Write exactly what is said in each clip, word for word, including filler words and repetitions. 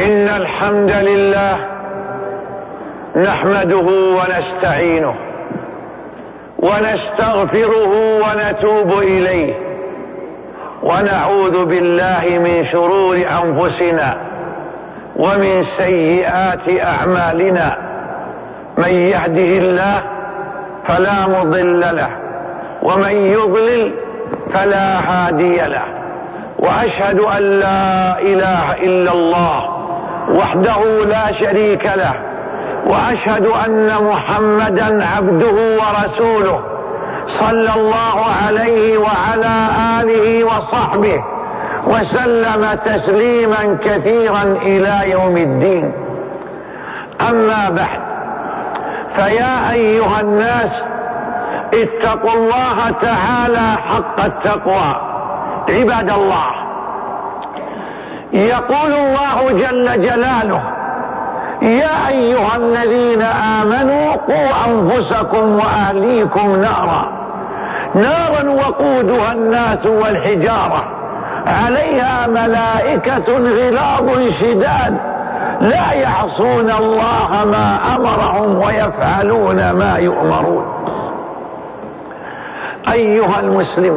إن الحمد لله نحمده ونستعينه ونستغفره ونتوب إليه ونعوذ بالله من شرور أنفسنا ومن سيئات أعمالنا. من يهده الله فلا مضل له ومن يضلل فلا هادي له، وأشهد أن لا إله إلا الله وحده لا شريك له، وأشهد أن محمدا عبده ورسوله صلى الله عليه وعلى آله وصحبه وسلم تسليما كثيرا إلى يوم الدين. أما بعد، فيا أيها الناس اتقوا الله تعالى حق التقوى. عباد الله، يقول الله جل جلاله: يا أيها الذين آمنوا قوا أنفسكم وأهليكم نارا نارا وقودها الناس والحجارة عليها ملائكة غلاظ شداد لا يعصون الله ما أمرهم ويفعلون ما يؤمرون. أيها المسلم،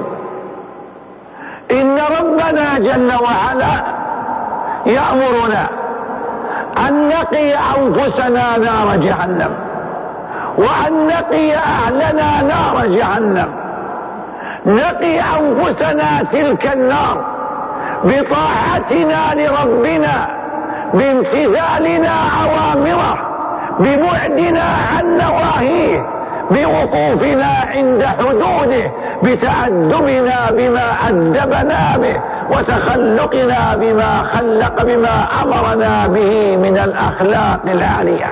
إن ربنا جل وعلا يأمرنا أن نقي أنفسنا نار جهنم، وأن نقي أهلنا نار جهنم. نقي أنفسنا تلك النار بطاعتنا لربنا، بامتثالنا أوامره، ببعدنا عن نواهيه، بوقوفنا عند حدوده، بتأدبنا بما أدبنا به، وتخلقنا بما خلق بما أمرنا به من الأخلاق العالية.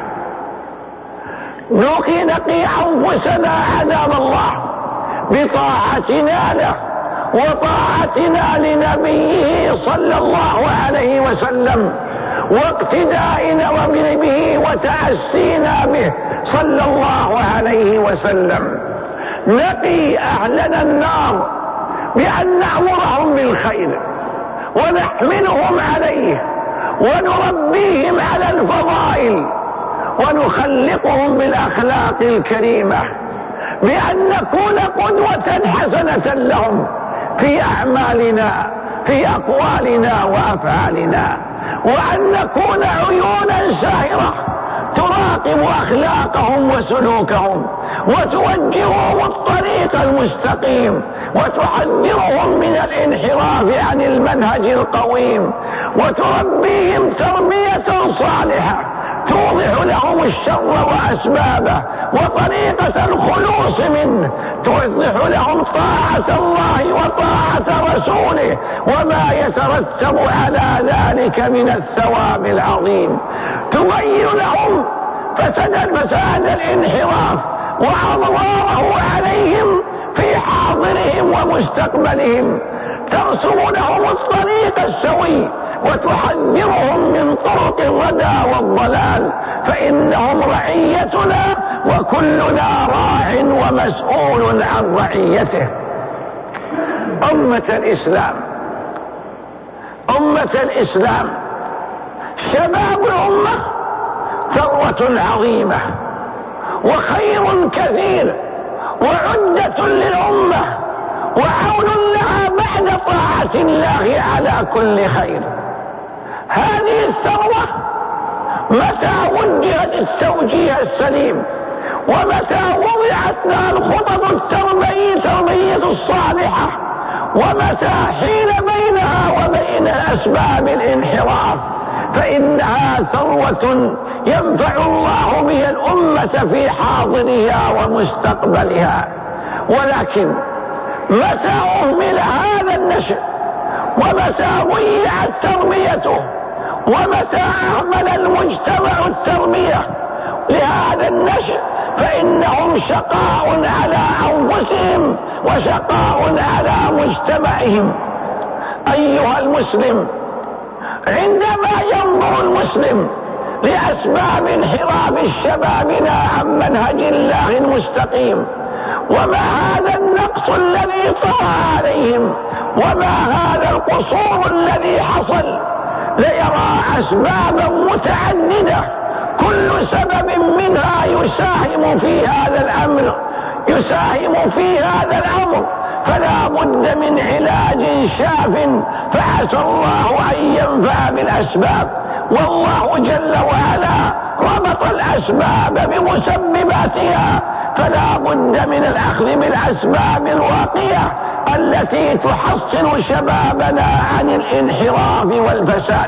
نقي نقي أنفسنا عذاب الله بطاعتنا له وطاعتنا لنبيه صلى الله عليه وسلم، واقتدائنا به وتأسينا به صلى الله عليه وسلم. نقي أهلنا النار بأن نأمرهم بالخير ونحملهم عليه ونربيهم على الفضائل ونخلقهم بالأخلاق الكريمة، بأن نكون قدوة حسنة لهم في أعمالنا، في أقوالنا وأفعالنا، وأن نكون عيونا ساهرة تراقب أخلاقهم وسلوكهم وتوجههم الطريق المستقيم وتحذرهم من الانحراف عن المنهج القويم، وتربيهم تربية صالحة توضح لهم الشر وأسبابه وطريقة الخلوص منه، توضح لهم طاعة الله وطاعة رسوله وما يترتب على ذلك من الثواب العظيم، تبين لهم فساد الانحراف وأضراره عليهم في حاضرهم ومستقبلهم، ترسم لهم الطريق السوي وتحذرهم من طرق الردى والضلال، فإنهم رعيتنا وكلنا راع ومسؤول عن رعيته. أمة الإسلام، أمة الإسلام، شباب الأمة ثروة عظيمة وخير كثير وعدة للأمة وعون لها بعد طاعة الله على كل خير. هذه الثروة متى وجهت التوجيه السليم ومتى وضعت لها الخطط التربوية التربوية الصالحة ومتى حيل بينها وبين أسباب الانحراف، فإنها ثروة ينفع الله بها الأمة في حاضرها ومستقبلها. ولكن متى أهمل هذا النشء ومتى ضيعت تربيته ومتى أهمل المجتمع التربية لهذا النشء، فإنهم شقاء على أنفسهم وشقاء على مجتمعهم. أيها المسلم، عندما ينظر المسلم لأسباب انحراف شبابنا عن منهج الله المستقيم، وما هذا النقص الذي طرأ عليهم، وما هذا القصور الذي حصل ليرى أسبابا متعددة كل سبب منها يساهم في هذا الأمر يساهم في هذا الأمر فلا بد من علاج شاف، فعسى الله أن ينفع بالأسباب. والله جل وعلا ربط الأسباب بمسبباتها، فلا بد من الأخذ بالأسباب الواقية التي تحصن شبابنا عن الانحراف والفساد.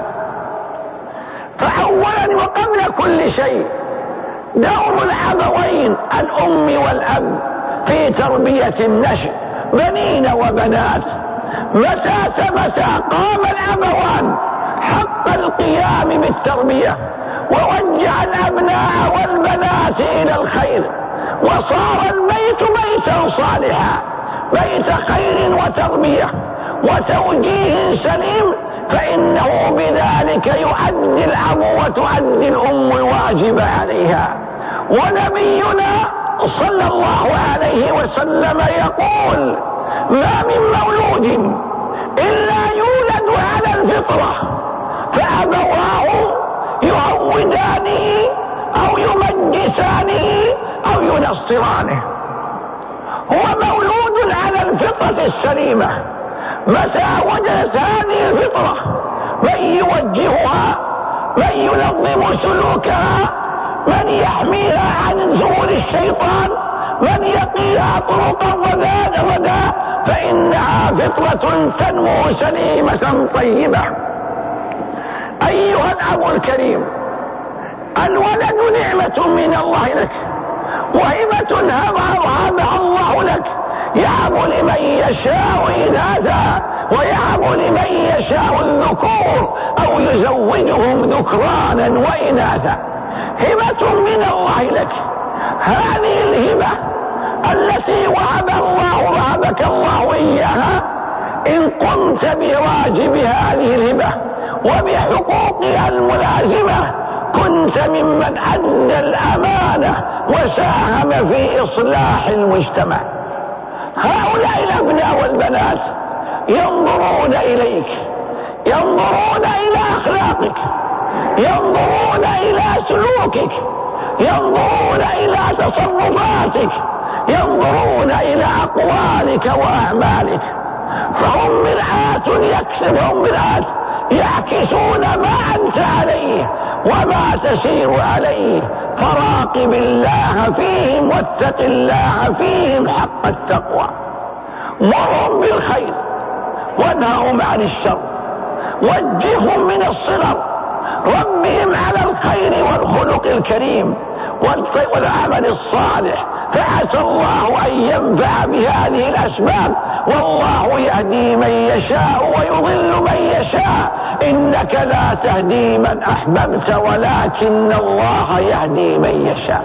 فأولا وقبل كل شيء دور الأبوين الأم والأب في تربية النشء بنين وبنات. متى ثبت قام الأبوان حق القيام بالتربية ووجه الأبناء والبنات إلى الخير، وصار البيت بيتا صالحا، بيت خير وتربية وتوجيه سليم، فإنه بذلك يؤدي الأب وتؤدي الأم الواجب عليها. ونبينا صلى الله عليه وسلم يقول: ما من مولود إلا يولد على الفطرة فأبواه يعودانه أو يمجسانه أو ينصرانه. هو مولود على الفطرة السليمة، متى وجدت هذه الفطرة من يوجهها، من ينظم سلوكها، من يحميها عن ظهور الشيطان، من يقيها طرق الردى، فإنها فطرة تنمو سليمة طيبة. أيها الأب الكريم، الولد نعمة من الله لك، وهبة هبها الله لك، يهب لمن يشاء إناثا ويهب لمن يشاء الذكور أو يزوجهم ذكرانا وإناثا. هبة من الله لك. هذه الهبة التي وهب الله وهبك الله إياها، إن قمت بواجب هذه الهبة وبحقوقها الملازمة كنت ممن أدى الأمانة وساهم في إصلاح المجتمع. هؤلاء الأبناء والبنات ينظرون إليك، ينظرون إلى أخلاقك، ينظرون إلى سلوكك، ينظرون إلى تصرفاتك، ينظرون إلى أقوالك وأعمالك، فهم مرآة يكسبهم مرآة يعكسون ما أنت عليه وما تسير عليه. فراقب الله فيهم واتق الله فيهم حق التقوى. مرهم بالخير وانههم عن الشر، وجههم من الصغر، ربهم على الخير والخلق الكريم والعمل الصالح، فعسى الله أن ينفع بهذه الأسباب. والله يهدي من يشاء ويضل من يشاء، إنك لا تهدي من أحببت ولكن الله يهدي من يشاء.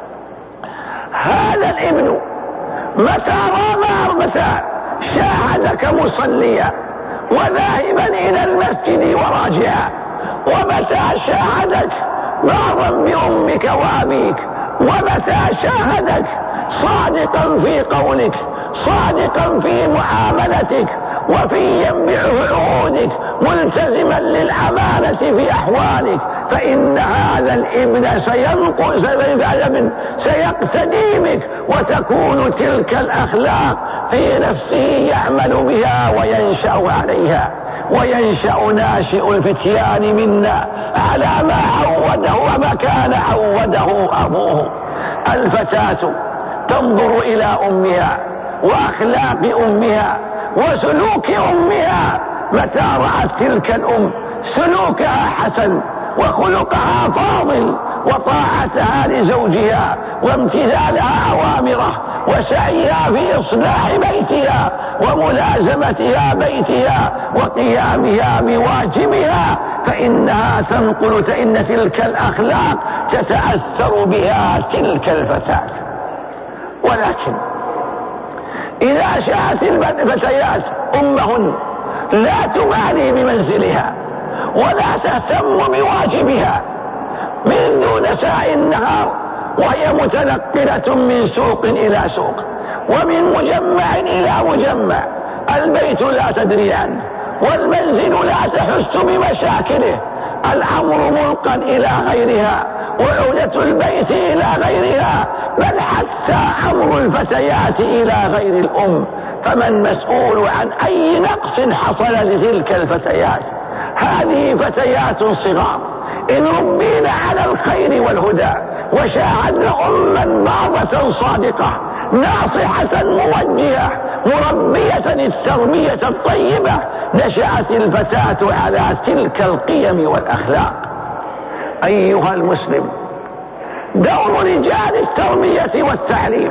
هذا الابن متى رام أربتا شاهدك مصليا وذاهبا إلى المسجد وراجعا، ومتى شاهدك بارا بأمك وأبيك، ومتى شاهدك صادقا في قولك، صادقا في معاملتك، وفيا بعهودك، ملتزما للأمانة في أحوالك، فإن هذا الابن سينقل سيقتدي بك، وتكون تلك الأخلاق في نفسه يعمل بها وينشأ عليها. وينشأ ناشئ الفتيان منا على ما عوده وما كان عوده أبوه. الفتاة تنظر إلى أمها وأخلاق أمها وسلوك أمها، متى رأت تلك الأم سلوكها حسن وخلقها فاضل وطاعتها لزوجها وامتثالها أوامره وسعيها في إصلاح بيتها وملازمتها بيتها وقيامها بواجبها، فإنها تنقل فإن تلك الأخلاق تتأثر بها تلك الفتاة. ولكن إذا شاءت الفتيات أمهن لا تبالي بمنزلها ولا تهتم بواجبها من دون ساعي النهار، وهي متنقلة من سوق إلى سوق ومن مجمع إلى مجمع، البيت لا تدري عنه والمنزل لا تحس بمشاكله، الأمر ملقى إلى غيرها وعودة البيت إلى غيرها، بل حتى أمر الفتيات إلى غير الأم. فمن مسؤول عن أي نقص حصل لتلك الفتيات؟ هذه فتيات صغار إن ربينا على الخير والهدى وشاهدن أما بارة صادقة ناصحة موجهة مربية التربية الطيبة، نشأت الفتاة على تلك القيم والأخلاق. أيها المسلم، دور رجال التربية والتعليم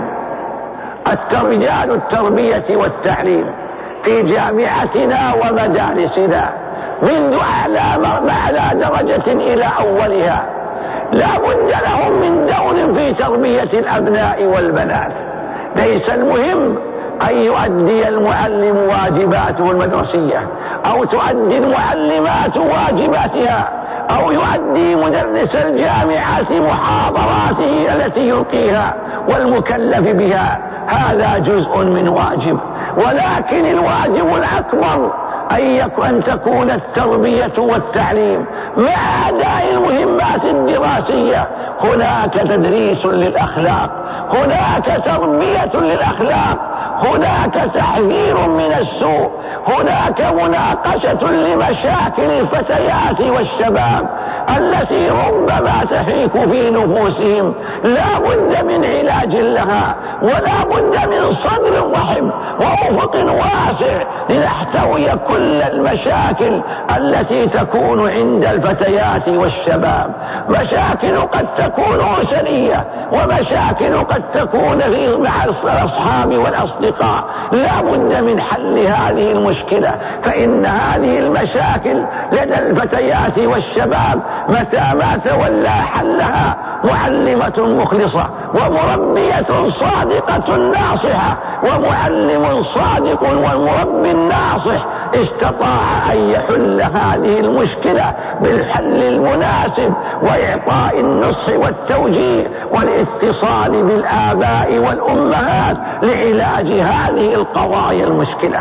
رجال التربية والتعليم في جامعتنا ومدارسنا منذ أعلى درجة إلى أولها لا بد لهم من دور في تربية الأبناء والبنات. ليس المهم أن يؤدي المعلم واجباته المدرسية أو تؤدي المعلمات واجباتها أو يؤدي مدرس الجامعة محاضراته التي يلقيها والمكلف بها، هذا جزء من واجب، ولكن الواجب الأكبر أن تكون التربية والتعليم مع أداء المهمات الدراسية هناك تدريس للأخلاق، هناك تربية للأخلاق، هناك تحذير من السوء، هناك مناقشة لمشاكل الفتيات والشباب التي ربما تحيك في نفوسهم، لا بد من علاج لها ولا بد من صدر رحب وأفق واسع لنحتوي كل المشاكل التي تكون عند الفتيات والشباب. مشاكل قد تكون أسرية ومشاكل قد تكون مع الأصحاب والأصدقاء، لا بد من حل هذه المشكلة، فإن هذه المشاكل لدى الفتيات والشباب متى ما تولى حلها معلمة مخلصة ومربية صادقة ناصحة ومعلم صادق والمربي الناصح استطاع أن يحل هذه المشكلة بالحل المناسب وإعطاء النصح والتوجيه والاتصال بالآباء والأمهات لعلاج هذه القضايا المشكلة.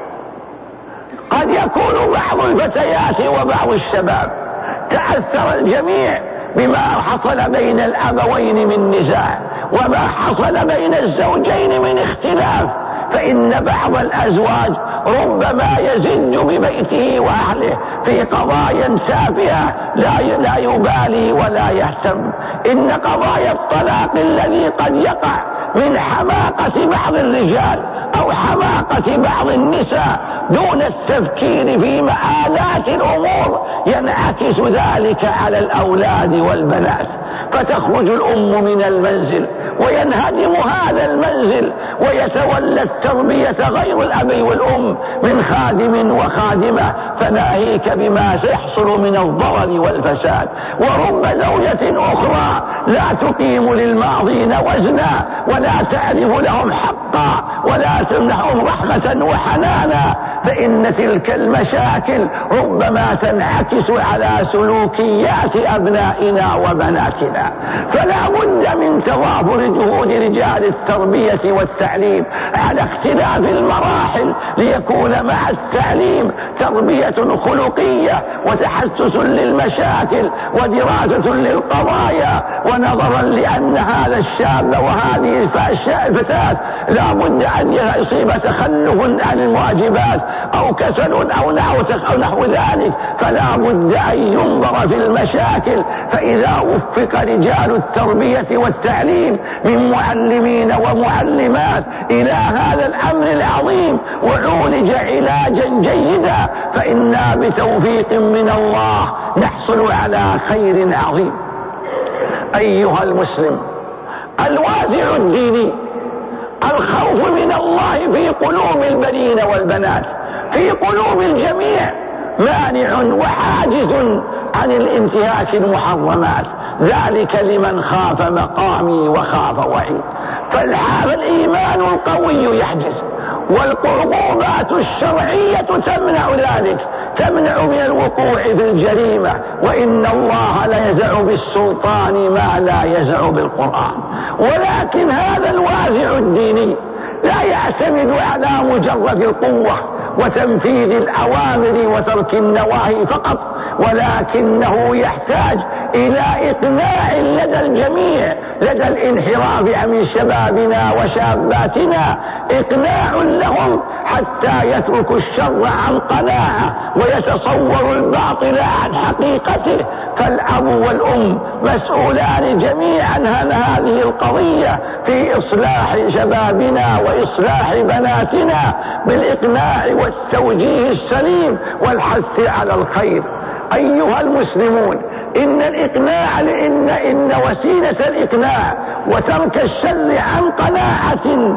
قد يكون بعض الفتيات وبعض الشباب تأثر الجميع بما حصل بين الأبوين من نزاع وما حصل بين الزوجين من اختلاف، فإن بعض الأزواج ربما يزج ببيته وأهله في قضايا تافهة لا يبالي ولا يهتم. إن قضايا الطلاق الذي قد يقع من حماقة بعض الرجال أو حماقة بعض النساء دون التفكير في مآلات الأمور ينعكس ذلك على الأولاد والبنات، فتخرج الأم من المنزل وينهدم هذا المنزل ويتولى التربية غير الأب والأم من خادم وخادمة، فناهيك بما سيحصل من الضرر والفساد. ورب زوجة أخرى لا تقيم للماضين وزنا ولا تعرف لهم حقا ولا تمنحهم رحمة وحنانا، فإن تلك المشاكل ربما تنعكس على سلوكيات أبنائنا وبناتنا. فلا بد من تضافر جهود رجال التربية والتعليم على اختلاف المراحل ليكون مع التعليم تربية خلقية وتحسس للمشاكل ودراسة للقضايا، ونظرا لأن هذا الشاب وهذه الفتاة لا بد أن يصيب تخلف عن الواجبات أو كسل أو نحو ذلك، فلا بد أن ينظر في المشاكل. فإذا وفق رجال التربية والتعليم من معلمين ومعلمات إلى هذا الأمر العظيم وعولج علاجا جيدا، فإنا بتوفيق من الله نحصل على خير عظيم. أيها المسلم، الوازع الديني الخوف من الله في قلوب البنين والبنات في قلوب الجميع مانع وحاجز عن الانتهاك المحرمات، ذلك لمن خاف مقامي وخاف وعيد. فالإيمان القوي يحجز، والقربات الشرعية تمنع ذلك، تمنع من الوقوع في الجريمة، وإن الله لا يزع بالسلطان ما لا يزع بالقرآن. ولكن هذا الوازع الديني لا يعتمد على مجرد القوة وتنفيذ الأوامر وترك النواهي فقط، ولكنه يحتاج إلى إقناع لدى الجميع، لدى الانحراف من شبابنا وشاباتنا، إقناع لهم حتى يتركوا الشر عن قناعة ويتصوروا الباطل عن حقيقته. فالأب والأم مسؤولان جميعا عن هذه القضية في إصلاح شبابنا وإصلاح بناتنا بالإقناع والتوجيه السليم والحث على الخير. أيها المسلمون، إن الإقناع لإن إن وسيلة الإقناع وترك الشر عن قناعة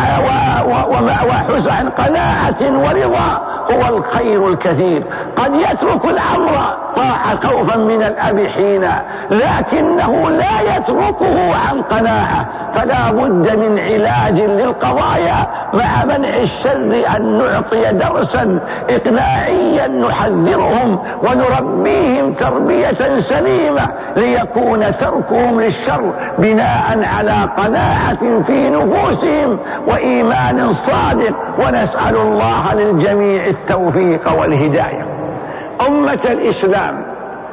وحزن عن قناعة ورضا هو الخير الكثير. قد يترك الأمر طاعة خوفا من الأب حينا، لكنه لا يتركه عن قناعة، فلا بد من علاج للقضايا مع منع الشر أن نعطي درسا إقناعيا نحذرهم ونربيهم تربية سليمة ليكون تركهم للشر بناء على قناعة في نفوسهم وإيمان صادق، ونسأل الله للجميع التوفيق والهداية. أمة الإسلام،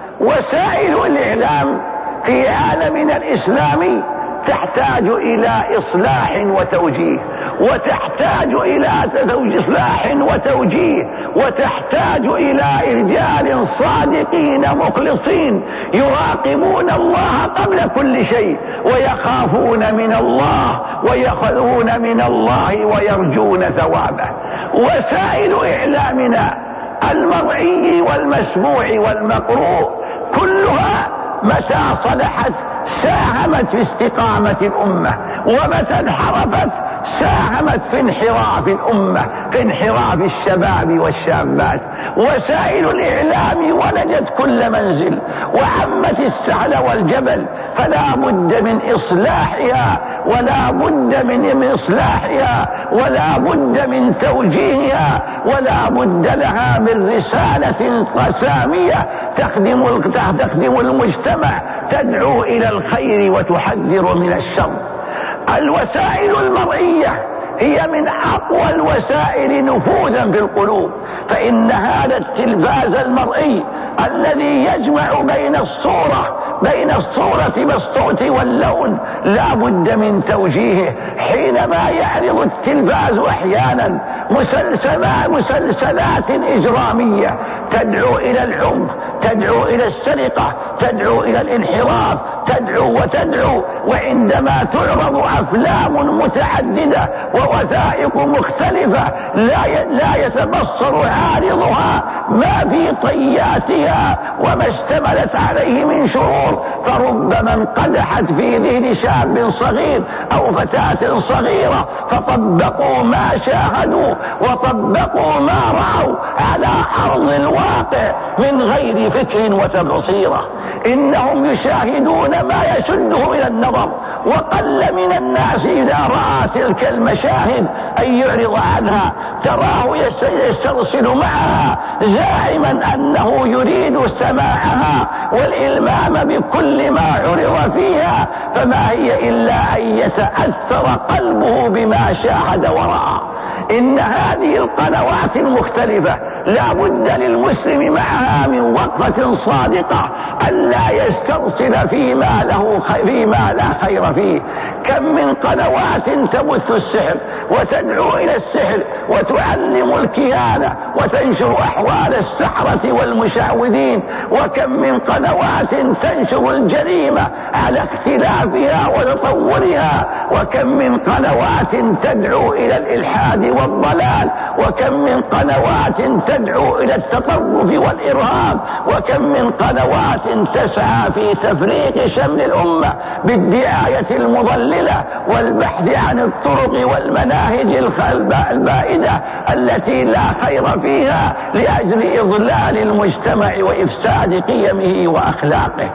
وسائل الإعلام في عالمنا الإسلامي تحتاج إلى إصلاح وتوجيه، وتحتاج إلى إصلاح وتوجيه وتحتاج إلى رجال صادقين مخلصين يراقبون الله قبل كل شيء، ويخافون من الله ويخذون من الله ويرجون ثوابه. وسائل إعلامنا المرئي والمسموع والمقروء كلها متى صلحت ساهمت في استقامة الأمة، ومتى انحرفت ساهمت في انحراف الأمة، في انحراف الشباب والشابات. وسائل الإعلام ولدت كل منزل وعمت السهل والجبل، فلا بد من إصلاحها ولا بد من, من إصلاحها ولا بد من توجيهها، ولا بد لها من رسالة سامية تخدم تخدم المجتمع، تدعو إلى الخير وتحذر من الشر. الوسائل المرئية هي من أقوى الوسائل نفوذا في القلوب، فإن هذا التلفاز المرئي الذي يجمع بين الصورة بين الصورة والصوت واللون لا بد من توجيهه. حينما يعرض التلفاز أحيانا مسلسلات إجرامية تدعو إلى العنف، تدعو إلى السرقة، تدعو إلى الانحراف، تدعو وتدعو، وعندما تعرض أفلام متعددة ووثائق مختلفة لا لا يتبصر عارضها ما في طياتها وما اشتملت عليه من شرور، فربما انقدحت في ذهن شاب صغير أو فتاة صغيرة فطبقوا ما شاهدوا وطبقوا ما رأوا على أرض الواقع من غير فكر وتبصيرة. إنهم يشاهدون ما يشدهم إلى النظر، وقل من الناس إذا رأى تلك المشاهد أن يعرض عنها، تراه يسترسل معها زاعما أنه يريد سماعها والإلمام بكل ما عرض فيها، فما هي إلا أن يتأثر قلبه بما شاهد ورأى. إن هذه القنوات المختلفة لا بد للمسلم معها من وقفة صادقة ألا يسترسل فيما له فيما لا خير فيه. كم من قنوات تبث السحر وتدعو إلى السحر وتعلم الكهانة وتنشر أحوال السحرة والمشعوذين، وكم من قنوات تنشر الجريمة على اختلافها وتطورها، وكم من قنوات تدعو إلى الإلحاد والضلال، وكم من قنوات تدعو إلى التطرف والإرهاب، وكم من قنوات تسعى في تفريق شمل الأمة بالدعاية المضللة والبحث عن الطرق والمناهج البائدة التي لا خير فيها لأجل إضلال المجتمع وإفساد قيمه وأخلاقه.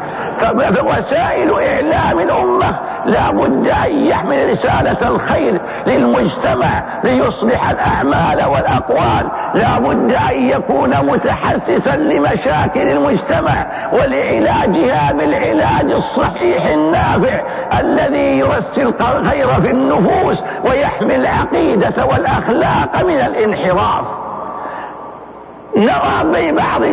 فوسائل إعلام الأمة لا بد أن يحمل رسالة الخير للمجتمع ليصلح الأعمال والأقوال، لا بد أن يكون متحسسا لمشاكل المجتمع ولعلاجها بالعلاج الصحيح النافع الذي يرسل الخير في النفوس ويحمي العقيدة والأخلاق من الانحراف. نرى في بعض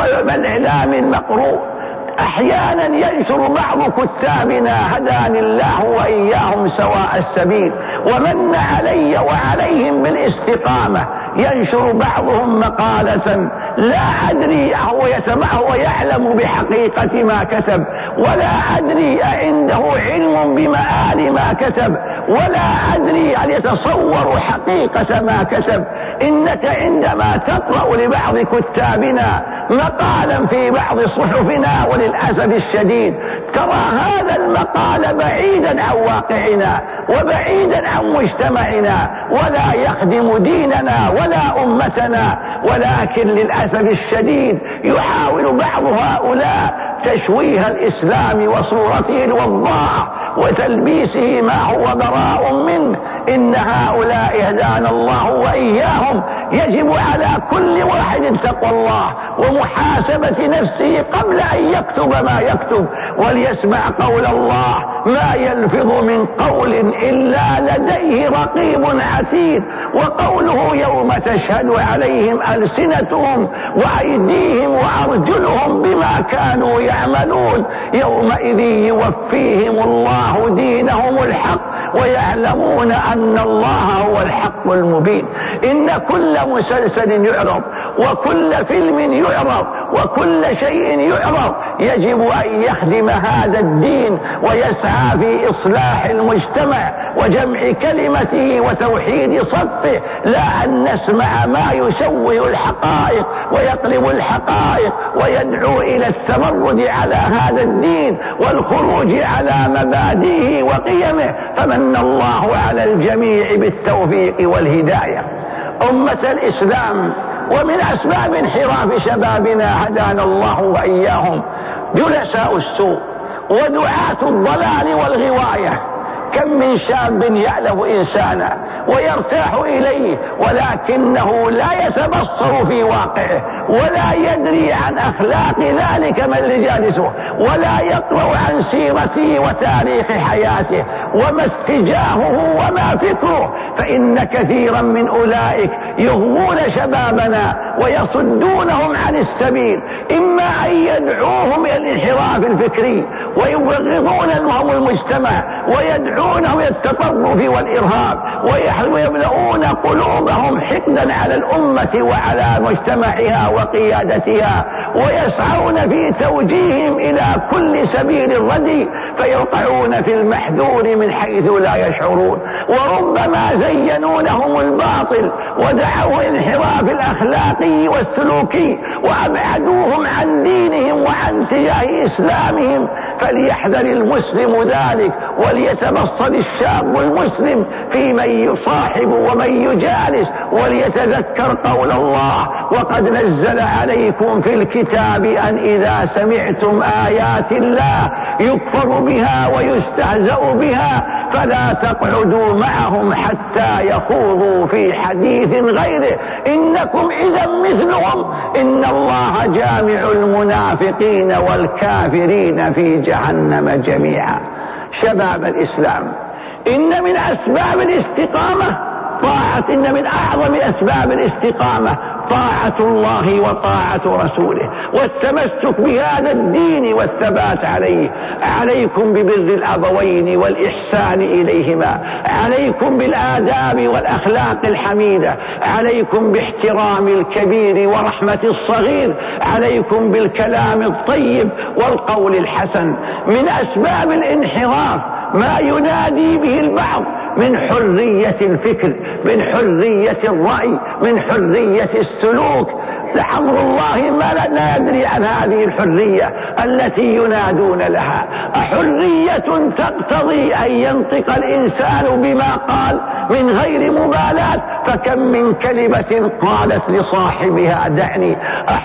الإعلام المقروء أحيانا ينشر بعض كتابنا هداني الله وإياهم سواء السبيل ومن علي وعليهم بالاستقامة، ينشر بعضهم مقالة لا أدري هو يسمعه ويعلم بحقيقة ما كتب، ولا أدري أعنده علم بمآل ما كتب، ولا أدري هل يتصور حقيقة ما كتب. إنك عندما تقرأ لبعض كتابنا مقالا في بعض صحفنا وللأسف الشديد ترى هذا المقال بعيدا عن واقعنا وبعيدا عن مجتمعنا ولا يخدم ديننا ولا أمتنا، ولكن للأسف الشديد يحاول بعض هؤلاء تشويه الإسلام وصورته الوضاء وتلبيسه ما هو براء منه. إن هؤلاء هدانا الله وإياهم يجب على كل واحد تقوى الله ومحاسبة نفسه قبل أن يكتب ما يكتب، وليسمع قول الله ما يلفظ من قول إلا لديه رقيب عتيد، وقوله يوم تشهد عليهم ألسنتهم وأيديهم وأرجلهم بما كانوا يعملون يومئذ يوفيهم الله دينهم الحق ويعلمون أن الله هو الحق المبين. إن كل مسلسل يعرض وكل فيلم يعرض وكل شيء يعرض يجب أن يخدم هذا الدين ويسعى في إصلاح المجتمع وجمع كلمته وتوحيد صفه، لا أن نسمع ما يشوه الحقائق ويقلب الحقائق ويدعو إلى التمرد على هذا الدين والخروج على مبادئه وقيمه. فمن الله على الجميع بالتوفيق والهداية. أمة الإسلام، ومن أسباب انحراف شبابنا هدانا الله وإياهم جلساء السوء ودعاة الضلال والغواية. كم من شاب يألف إنسانا ويرتاح إليه ولكنه لا يتبصر في واقعه ولا يدري عن أخلاق ذلك من رجالسه ولا يقرأ عن سيرته وتاريخ حياته وما اتجاهه وما فكره، فإن كثيرا من أولئك يغوون شبابنا ويصدونهم عن السبيل، إما أن يدعوهم إلى الانحراف الفكري ويبغضون لهم المجتمع ويدعونهم إلى التطرف والإرهاب ويملؤون قلوبهم حقدا على الأمة وعلى مجتمعها وقيادتها ويسعون في توجيههم إلى كل سبيل ردي فيقعون في المحذور من حيث لا يشعرون، وربما زينوا لهم الباطل ودعوا الانحراف الأخلاقي والسلوكي وأبعدوهم عن دينهم وعن اتجاه إسلامهم. فليحذر المسلم ذلك وليتبصر الشاب المسلم في من يصاحب ومن يجالس وليتذكر قول الله وقد نزل عليكم في الكتاب أن إذا سمعتم آيات الله يكفر بها ويستهزأ بها فلا تقعدوا معهم حتى يخوضوا في حديث غيره إنكم إذا مثلهم إن الله جامع المنافقين والكافرين في جهنم جميعا. شباب الإسلام، إن من أسباب الاستقامة طاعة إن من أعظم أسباب الاستقامة طاعة الله وطاعة رسوله والتمسك بهذا الدين والثبات عليه. عليكم ببر الأبوين والإحسان إليهما، عليكم بالآداب والأخلاق الحميدة، عليكم باحترام الكبير ورحمة الصغير، عليكم بالكلام الطيب والقول الحسن. من أسباب الانحراف ما ينادي به البعض من حرية الفكر، من حرية الرأي، من حرية السلوك. لعمر الله ما لا ندري عن هذه الحرية التي ينادون لها. حرية تقتضي أن ينطق الإنسان بما قال من غير مبالاة، فكم من كلمة قالت لصاحبها دعني.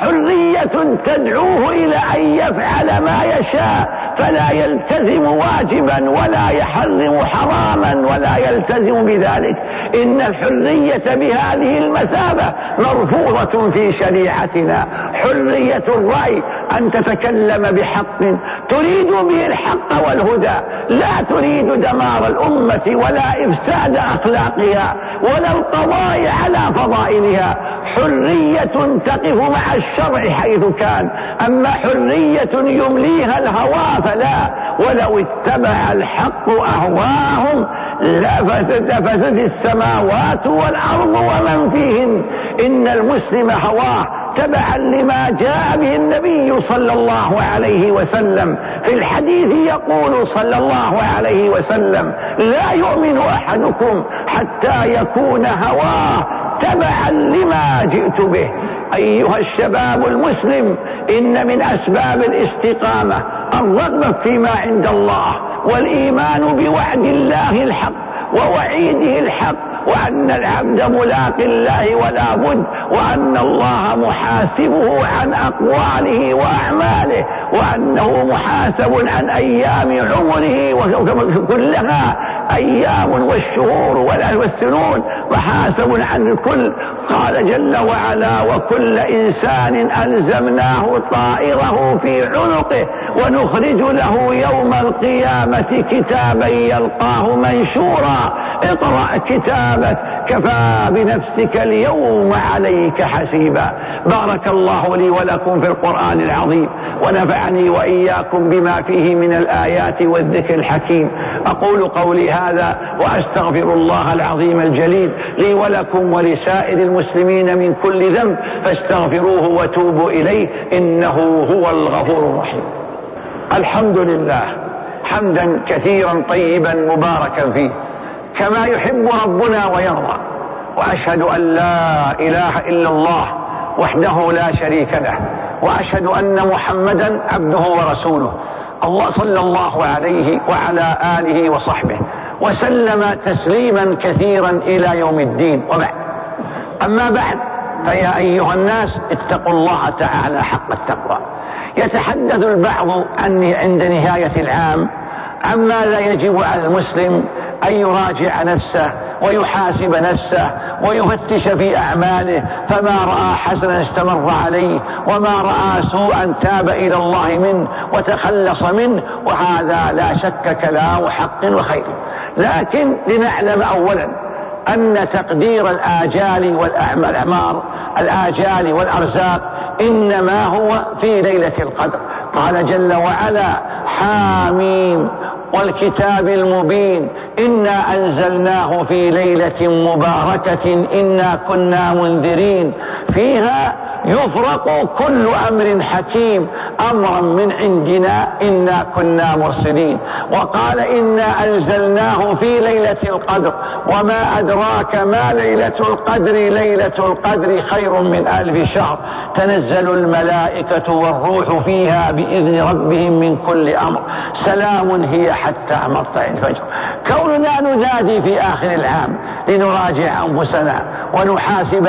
حرية تدعوه إلى أن يفعل ما يشاء فلا يلتزم واجبا ولا يحرم حراما ولا يلتزم بذلك. إن الحرية بهذه المثابة مرفوضة في شريعتنا. حرية الرأي أن تتكلم بحق تريد به الحق والهدى، لا تريد دمار الأمة ولا إفساد أخلاقها ولا القضاء على فضائلها. حرية تقف مع الشرع حيث كان، أما حرية يمليها الهوى فلا. ولو اتبع الحق أهواهم لفسدت السماوات والأرض ومن فيهن. إن المسلم هواه تبعا لما جاء به النبي صلى الله عليه وسلم. في الحديث يقول صلى الله عليه وسلم: لا يؤمن أحدكم حتى يكون هواه تبعا لما جئت به. أيها الشباب المسلم، إن من أسباب الاستقامة الرغبة فيما عند الله والإيمان بوعد الله الحق ووعيده الحق، وأن العبد ملاق الله ولا بد، وأن الله محاسبه عن أقواله وأعماله، وأنه محاسب عن أيام عمره كلها أيام والشهور والسنون محاسب عن الكل. قال جل وعلا: وكل إنسان ألزمناه طائره في عنقه ونخرج له يوم القيامة كتابا يلقاه منشورا اقرأ كتابك كفى بنفسك اليوم عليك حسيبا. بارك الله لي ولكم في القرآن العظيم، ونفعني وإياكم بما فيه من الآيات والذكر الحكيم. أقول قولي هذا وأستغفر الله العظيم الجليل لي ولكم ولسائر المسلمين من كل ذنب، فاستغفروه وتوبوا إليه إنه هو الغفور الرحيم. الحمد لله حمدا كثيرا طيبا مباركا فيه كما يحب ربنا ويرضى، وأشهد أن لا إله إلا الله وحده لا شريك له، وأشهد أن محمدا عبده ورسوله. الله صلى الله عليه وعلى آله وصحبه وسلم تسليما كثيرا إلى يوم الدين. وبعد، أما بعد، فيا أيها الناس اتقوا الله تعالى حق التقوى. يتحدث البعض عن عند نهاية العام عما لا يجب على المسلم أن يراجع نفسه ويحاسب نفسه ويفتش في أعماله، فما رأى حسنا استمر عليه، وما رأى سوءا تاب إلى الله منه وتخلص منه، وهذا لا شك كلام حق وخير. لكن لنعلم أولا أن تقدير الآجال والأعمار الآجال والأرزاق إنما هو في ليلة القدر. قال جل وعلا: حاميم والكتاب المبين إنا أنزلناه في ليلة مباركة إنا كنا منذرين فيها يفرق كل أمر حكيم أمرا من عندنا إنا كنا مرسلين. وقال: إنا أنزلناه في ليلة القدر وما أدراك ما ليلة القدر ليلة القدر خير من ألف شهر تنزل الملائكة والروح فيها بإذن ربهم من كل أمر سلام هي حتى مطلع الفجر. كوننا ننادي في آخر العام لنراجع أنفسنا ونحاسب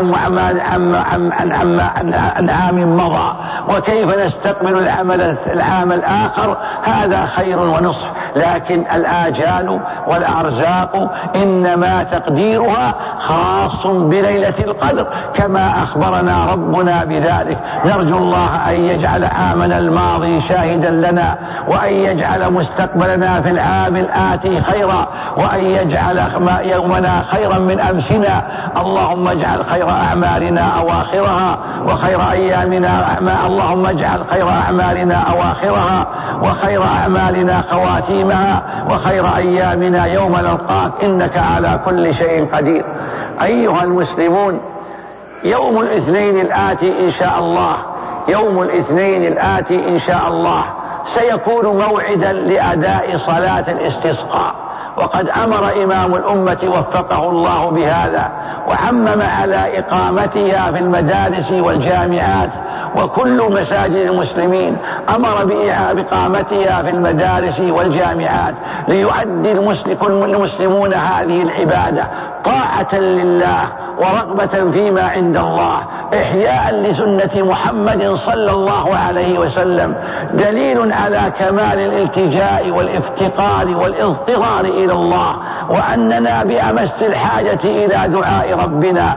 عن عام مضى وكيف نستقبل العمل العام الآخر، هذا خير ونصح. لكن الآجال والأرزاق إنما تقديرها خاص بليلة القدر كما أخبرنا ربنا بذلك. نرجو الله أن يجعل عامنا الماضي شاهدا لنا، وأن يجعل مستقبلنا في العام الآتي خيرا، وأن يجعل يومنا خيرا من أمسنا. اللهم اجعل خير أعمالنا أواخرها وخير أيامنا أعمال اللهم اجعل خير أعمالنا أواخرها وخير أعمالنا خواتيمها وخير أيامنا يوم نلقاك إنك على كل شيء قدير. أيها المسلمون، يوم الاثنين الآتي إن شاء الله يوم الاثنين الآتي إن شاء الله سيكون موعدا لأداء صلاة الاستسقاء، وقد أمر إمام الأمة وفقه الله بهذا وعمم على إقامتها في المدارس والجامعات وكل مساجد المسلمين، أمر بإقامتها في المدارس والجامعات ليؤدي المسلمون هذه العبادة طاعة لله ورغبة فيما عند الله، إحياء لسنة محمد صلى الله عليه وسلم، دليل على كمال الالتجاء والافتقار والاضطرار إلى الله وأننا بأمس الحاجة إلى دعاء ربنا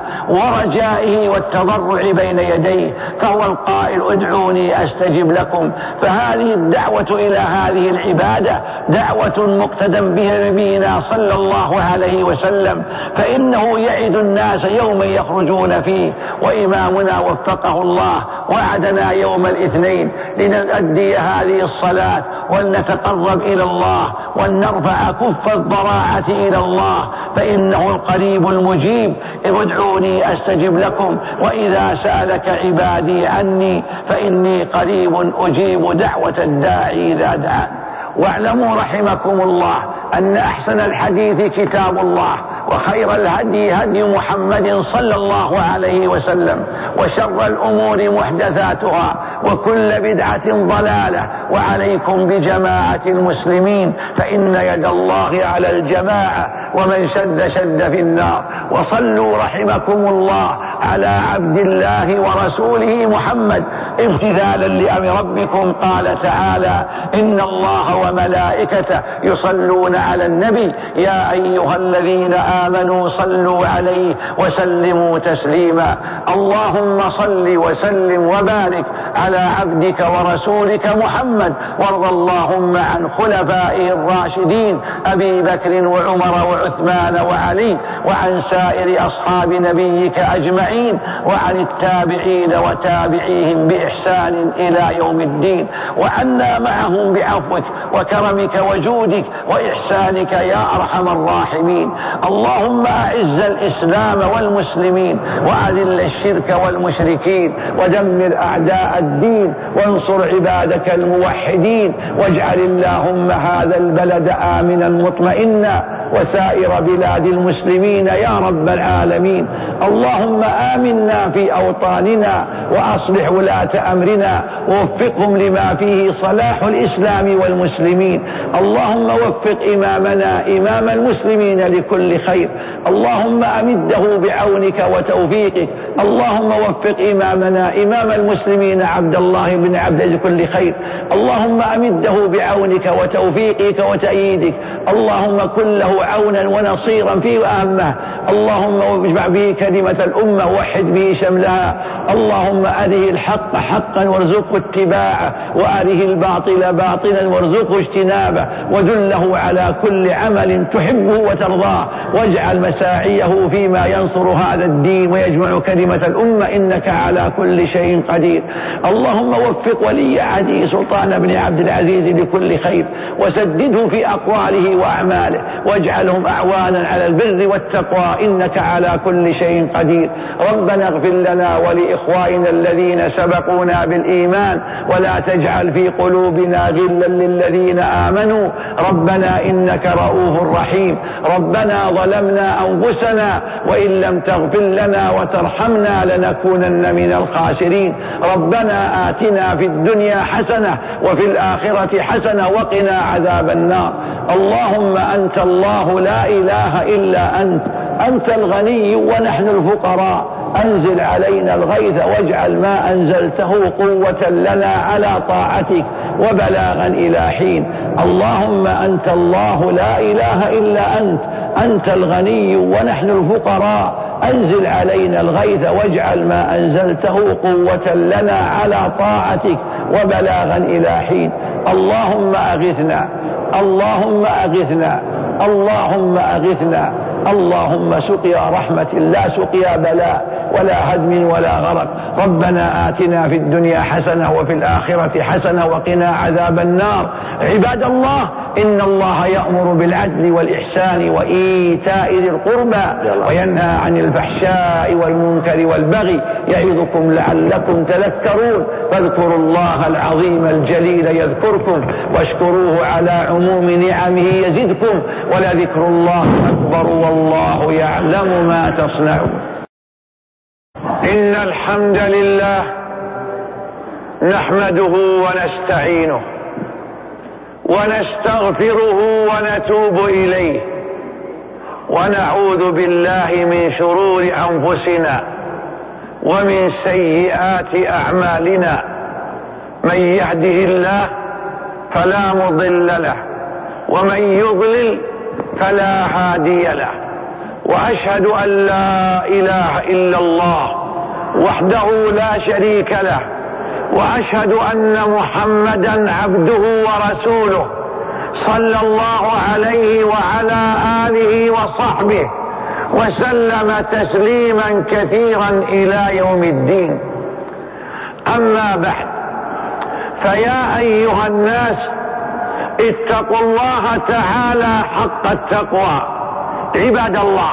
ورجائه والتضرع بين يديه، فهو القائل ادعوني أستجب لكم. فهذه الدعوة إلى هذه العبادة دعوة مقتدى بها نبينا صلى الله عليه وسلم، فإنه يعد الناس يوما يخرجون فيه، وإمامنا وفقه الله وعدنا يوم الاثنين لنؤدي هذه الصلاة ولنتقرب إلى الله ولنرفع كف الضراعة إلى الله، فإنه القريب المجيب. ادعوني أستجب لكم، وإذا سألك عبادي عني فإني قريب أجيب دعوة الداعي إذا دعان. واعلموا رحمكم الله أن أحسن الحديث كتاب الله، وخير الهدي هدي محمد صلى الله عليه وسلم، وشر الأمور محدثاتها، وكل بدعة ضلالة. وعليكم بجماعة المسلمين، فإن يد الله على الجماعة، ومن شد شد في النار. وصلوا رحمكم الله على عبد الله ورسوله محمد امتثالا لأمر ربكم. قال تعالى: إن الله وملائكته يصلون على النبي يا أيها الذين آمنوا صلوا عليه وسلموا تسليما. اللهم صل وسلم وبارك على عبدك ورسولك محمد، وارض اللهم عن خلفائه الراشدين أبي بكر وعمر وعثمان وعلي، وعن سائر أصحاب نبيك أجمعين، وعن التابعين وتابعيهم بإحسان إلى يوم الدين، وعنا معهم بعفوك وكرمك وجودك وإحسانك يا أرحم الراحمين. اللهم أعز الإسلام والمسلمين، وأذل الشرك والمشركين، ودمر أعداء الدين، وانصر عبادك الموحدين، واجعل اللهم هذا البلد آمنا مطمئنا، وسائر بلاد المسلمين يا رب العالمين. اللهم آمنا في أوطاننا، وأصلح ولاة أمرنا، ووفقهم لما فيه صلاح الإسلام والمسلمين. اللهم وفق إمامنا إمام المسلمين لكل خير، اللهم أمده بعونك وتوفيقك. اللهم وفق إمامنا إمام المسلمين عبد الله بن عبد لكل خير، اللهم أمده بعونك وتوفيقك وتأييدك. اللهم كن له عونا ونصيرا في أهمه. اللهم اجمع به كلمة الأمة، وحد به شملها. اللهم أره الحق حقا وارزقه اتباعه، وأره الباطل باطلا وارزقه اجتنابه، ودله على كل عمل تحبه وترضاه، واجعل مساعيه فيما ينصر هذا الدين ويجمع كلمة الأمة، إنك على كل شيء قدير. اللهم وفق ولي عهده سلطان بن عبد العزيز لكل خير، وسدده في أقواله وأعماله، واجعلهم أعوانا على البر والتقوى، إنك على كل شيء قدير. ربنا اغفر لنا ولإخواننا الذين سبقونا بالإيمان، ولا تجعل في قلوبنا غلا للذين آمنوا، ربنا إنك رؤوف رحيم. ربنا ظلمنا أنفسنا، وإن لم تغفر لنا وترحمنا لنكونن من الخاسرين. ربنا آتنا في الدنيا حسنة وفي الآخرة حسنة وقنا عذاب النار. اللهم أنت الله لا إله إلا أنت، أنت الغني ونحن الفقراء، أنزل علينا الغيث واجعل ما أنزلته قوة لنا على طاعتك وبلاغا إلى حين. اللهم أنت الله لا إله إلا أنت، أنت الغني ونحن الفقراء، أنزل علينا الغيث واجعل ما أنزلته قوة لنا على طاعتك وبلاغا إلى حين. اللهم أغثنا، اللهم أغثنا، اللهم أغثنا. اللهم سقيا رحمة لا سقيا بلاء ولا هدم ولا غرق. ربنا آتنا في الدنيا حسنة وفي الآخرة حسنة وقنا عذاب النار. عباد الله، إن الله يأمر بالعدل والإحسان وإيتاء ذي القربى، وينهى عن الفحشاء والمنكر والبغي، يعظكم لعلكم تذكرون. فاذكروا الله العظيم الجليل يذكركم، واشكروه على عموم نعمه يزدكم، ولذكر الله أكبر والله يعلم ما تصنعون. إن الحمد لله نحمده ونستعينه ونستغفره ونتوب إليه، ونعوذ بالله من شرور أنفسنا ومن سيئات أعمالنا. من يهده الله فلا مضل له، ومن يضلل فلا هادي له، وأشهد أن لا إله إلا الله وحده لا شريك له، وأشهد أن محمدا عبده ورسوله صلى الله عليه وعلى آله وصحبه وسلم تسليما كثيرا إلى يوم الدين. أما بعد، فيا أيها الناس، اتقوا الله تعالى حق التقوى. عباد الله،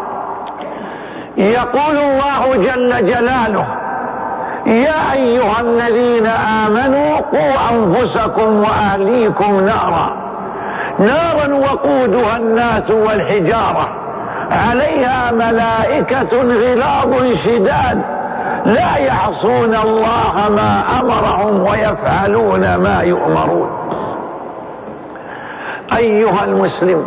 يقول الله جل جلاله: يا أيها الذين آمنوا قوا أنفسكم وأهليكم نارا نارا وقودها الناس والحجارة عليها ملائكة غلاظ شداد لا يعصون الله ما أمرهم ويفعلون ما يؤمرون. أيها المسلم،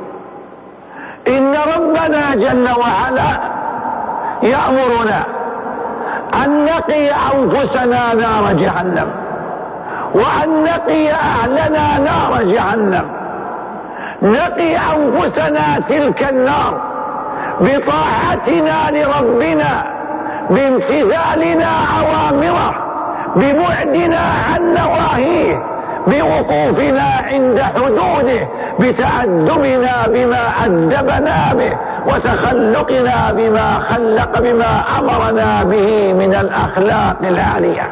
إن ربنا جل وعلا يأمرنا أن نقي أنفسنا نار جهنم، وأن نقي أهلنا نار جهنم. نقي أنفسنا تلك النار بطاعتنا لربنا، بامتثالنا أوامره، ببعدنا عن نواهيه، بوقوفنا عند حدوده، بتأدبنا بما أدبنا به، وتخلقنا بما خلق بما أمرنا به من الأخلاق العالية.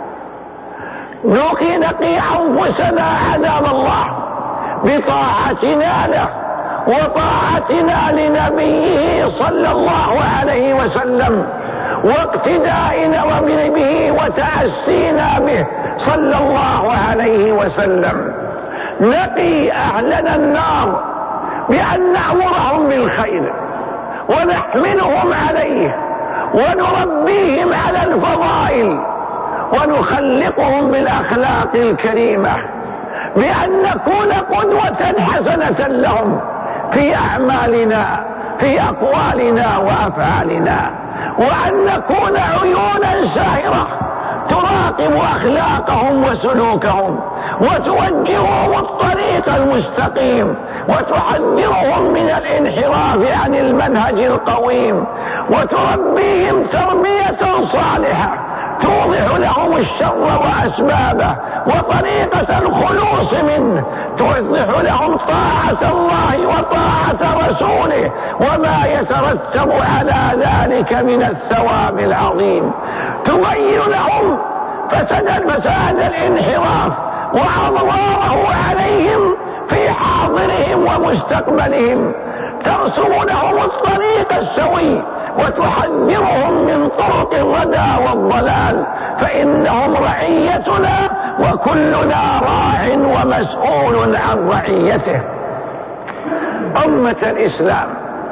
نقي نقي أنفسنا عذاب الله بطاعتنا له وطاعتنا لنبيه صلى الله عليه وسلم، واقتدائنا به وتأسينا به صلى الله عليه وسلم. نقي أهلنا النار بأن نأمرهم بالخير ونحملهم عليه ونربيهم على الفضائل ونخلقهم بالأخلاق الكريمة، بأن نكون قدوة حسنة لهم في أعمالنا، في أقوالنا وأفعالنا، وأن نكون عيونا ساهرة تراقب أخلاقهم وسلوكهم وتوجههم الطريق المستقيم وتحذرهم من الانحراف عن المنهج القويم، وتربيهم تربية صالحة توضح لهم الشر وأسبابه وطريقة الخلوص منه، توضح لهم طاعة الله وطاعة رسوله وما يترتب على ذلك من الثواب العظيم، تبين لهم فساد الانحراف وأضراره عليهم في حاضرهم ومستقبلهم، ترسم لهم الطريق السوي وتحذرهم من طرق الردى والضلال، فإنهم رعيتنا وكلنا راع ومسؤول عن رعيته. أمة الإسلام،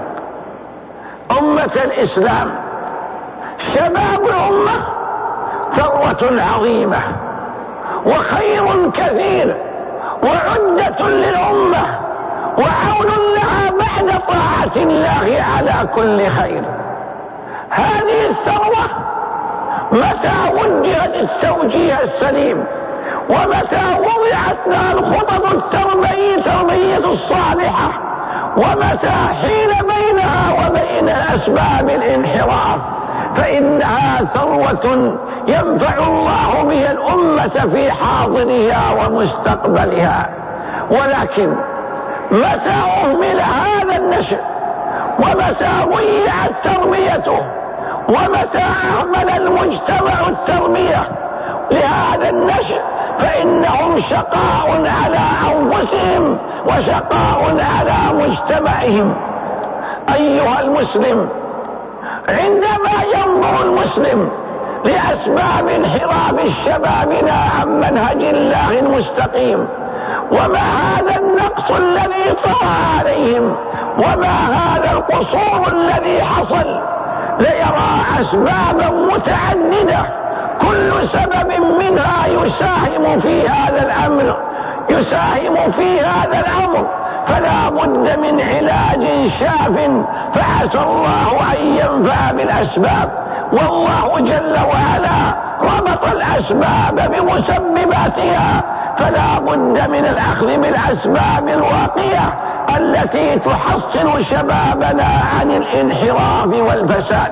أمة الإسلام، شباب الأمة ثروة عظيمة وخير كثير وعدة للأمة وعون لها بعد طاعة الله على كل خير. هذه الثروة متى وجهت التوجيه السليم ومتى وضعت لها الخطط التربوية التربية الصالحة ومتى حيل بينها وبين أسباب الانحراف، فإنها ثروة ينفع الله بها الأمة في حاضرها ومستقبلها. ولكن متى أهمل هذا النشء ومتى ضيعت تربيته ومتى أهمل المجتمع التربية لهذا النشء، فإنهم شقاء على أنفسهم وشقاء على مجتمعهم. أيها المسلم، عندما ينظر المسلم لأسباب انحراف شبابنا عن منهج الله المستقيم وما هذا النقص الذي طرأ عليهم وما هذا القصور الذي حصل، ليرى أسبابا متعددة كل سبب منها يساهم في هذا الأمر يساهم في هذا الأمر فلا بد من علاج شاف، فعسى الله أن ينفع بالأسباب. والله جل وعلا ربط الأسباب بمسبباتها فلا بد من الأخذ بالأسباب الواقية التي تحصن شبابنا عن الانحراف والفساد.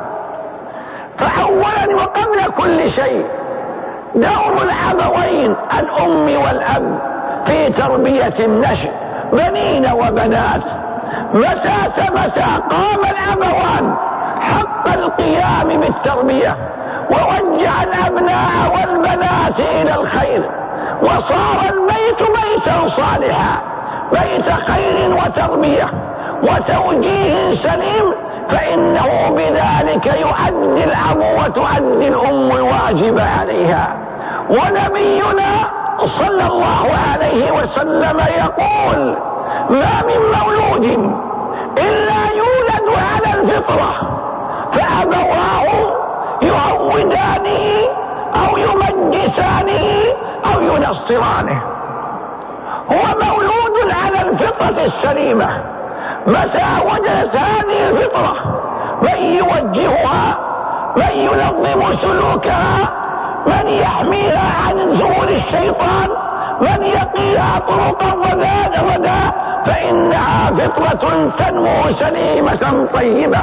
فأولا وقبل كل شيء دور الأبوين الأم والأب في تربية النشء بنين وبنات. متى متى قام الأبوان حق القيام بالتربية ووجه الأبناء والبنات إلى الخير وصار البيت بيتا صالحا بيت خير وتربية وتوجيه سليم، فإنه بذلك يؤدي الأب وتؤدي الأم الواجب عليها. ونبينا صلى الله عليه وسلم يقول: ما من مولود إلا يولد على الفطرة فأبواه يعودانه أو يمجسانه أو ينصرانه. هو مولود على الفطرة السليمة. متى وجدت هذه الفطرة من يوجهها، من ينظم سلوكها، من يحميها عن ظهور الشيطان، من يقيها طرق الردى، فإنها فطرة تنمو سليمة طيبة.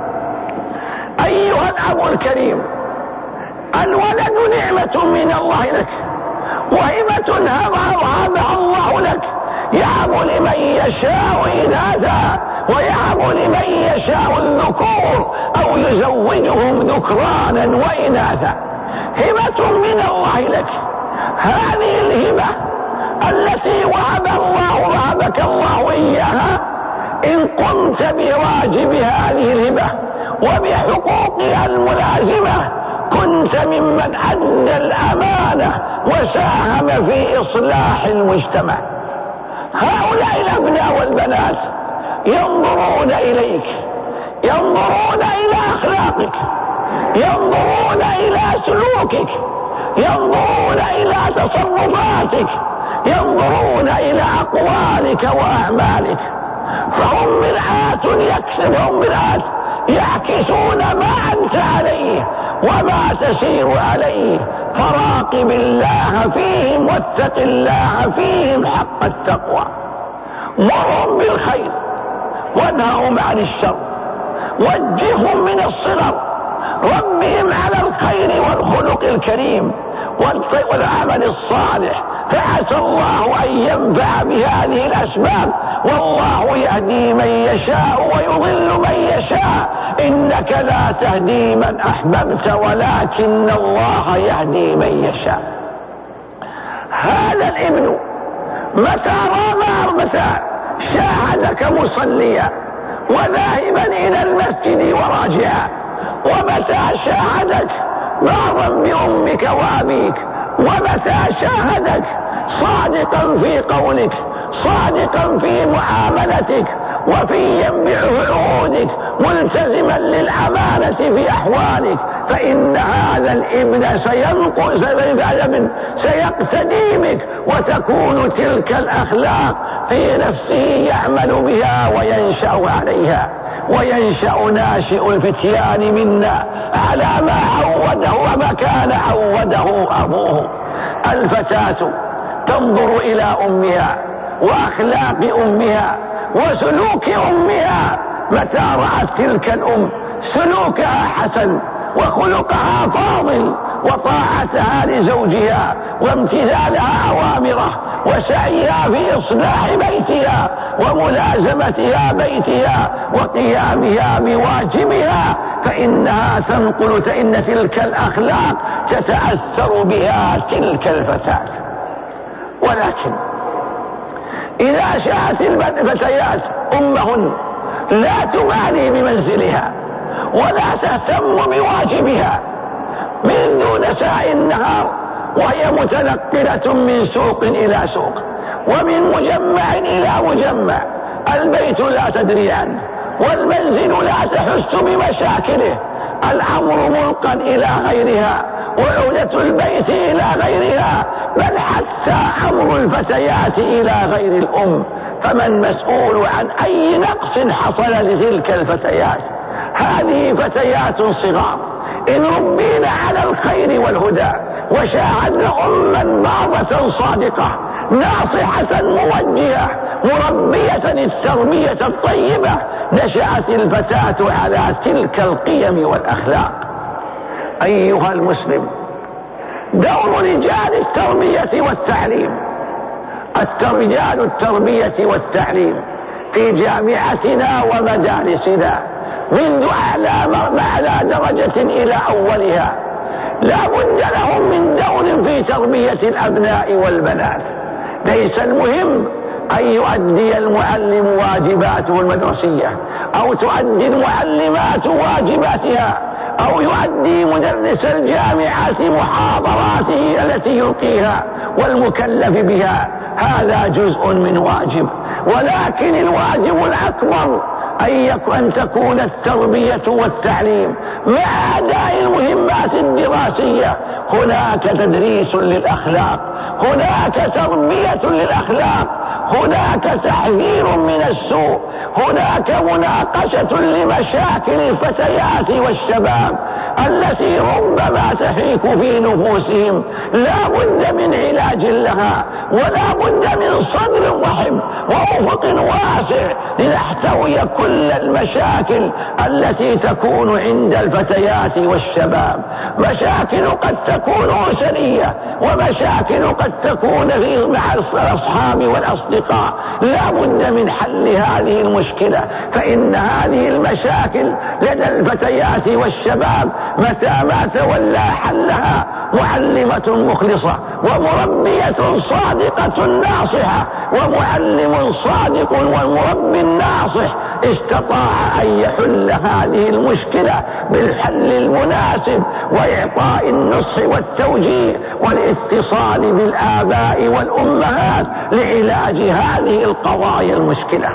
أيها الأب الكريم، الولد نعمة من الله لك وهبة هبها الله لك، يهب لمن يشاء إناثا ويهب لمن يشاء الذكور أو يزوجهم ذكرانا وإناثا. هبة من الله لك. هذه الهبة التي وهب الله وهبك الله إياها، إن قمت بواجب هذه الهبة وبحقوقها الملازمة كنت ممن أدى الأمانة وساهم في إصلاح المجتمع. هؤلاء الأبناء والبنات ينظرون إليك، ينظرون إلى أخلاقك، ينظرون إلى سلوكك، ينظرون إلى تصرفاتك، ينظرون إلى أقوالك وأعمالك. فهم مرآة يكسبهم مرآة يعكسون ما أنت عليه وما تسير عليه. فراقب الله فيهم واتق الله فيهم حق التقوى. مرهم بالخير وانههم عن الشر، وجههم من الصغر، ربهم على الخير والخلق الكريم والعمل الصالح، فعسى الله أن ينفع بهذه الأسباب. والله يهدي من يشاء ويضل من يشاء، إنك لا تهدي من أحببت ولكن الله يهدي من يشاء. هذا الابن متى رام متى شاهدك مصليا وذاهبا إلى المسجد وراجعا، ومتى شاهدك بارا بأمك وأبيك، ومتى شاهدك صادقا في قولك، صادقا في معاملتك، وفيا بعهودك، ملتزما للأمانة في أحوالك، فإن هذا الابن سينقل سيقتدي بك، وتكون تلك الأخلاق في نفسه يعمل بها وينشأ عليها. وينشأ ناشئ الفتيان منا على ما عوده وما كان عوده أبوه. الفتاة تنظر إلى أمها وأخلاق أمها وسلوك أمها. متى رأت تلك الأم سلوكها حسن وخلقها فاضل وطاعتها لزوجها وامتثالها أوامره وسعيها في إصلاح بيتها وملازمتها بيتها وقيامها بواجبها، فإنها تنقل فإن تلك الأخلاق تتأثر بها تلك الفتاة. ولكن إذا شاءت الفتيات أمهن لا تبالي بمنزلها ولا تهتم بواجبها من دون ساعة النهار، وهي متنقلة من سوق إلى سوق ومن مجمع إلى مجمع، البيت لا تدري عنه والمنزل لا تحس بمشاكله، الأمر ملقا إلى غيرها وعودة البيت إلى غيرها، بل حتى أمر الفتيات إلى غير الأم. فمن مسؤول عن أي نقص حصل لتلك الفتيات؟ هذه فتيات صغار إن ربينا على الخير والهدى وشاهدنا أما ضابة صادقة ناصحة موجهة مربية التربية الطيبة، نشأت الفتاة على تلك القيم والأخلاق. أيها المسلم، دور رجال التربية والتعليم رجال التربية والتعليم في جامعتنا ومدارسنا منذ أعلى درجة إلى أولها لا بد لهم من دور في تربية الأبناء والبنات. ليس المهم أن يؤدي المعلم واجباته المدرسية أو تؤدي المعلمات واجباتها أو يؤدي مدرس الجامعة محاضراته التي يلقيها والمكلف بها، هذا جزء من واجب، ولكن الواجب الأكبر أن تكون التربية والتعليم مع أداء المهمات الدراسية هناك تدريس للأخلاق، هناك تربية للأخلاق، هناك تحذير من السوء، هناك مناقشة لمشاكل الفتيات والشباب التي ربما تحيك في نفوسهم، لا بد من علاج لها، ولا بد من صدر رحب وأفق واسع لنحتوي كل المشاكل التي تكون عند الفتيات والشباب. مشاكل قد تكون أسرية، ومشاكل قد تكون مع الأصحاب والأصدقاء، لا بد من حل هذه المشكلة، فإن هذه المشاكل لدى الفتيات والشباب متى ما تولى حلها معلمة مخلصة ومربية صادقة ناصحة ومعلم صادق والمربي الناصح استطاع أن يحل هذه المشكلة بالحل المناسب وإعطاء النصح والتوجيه والاتصال بالآباء والأمهات لعلاج هذه القضايا المشكلة.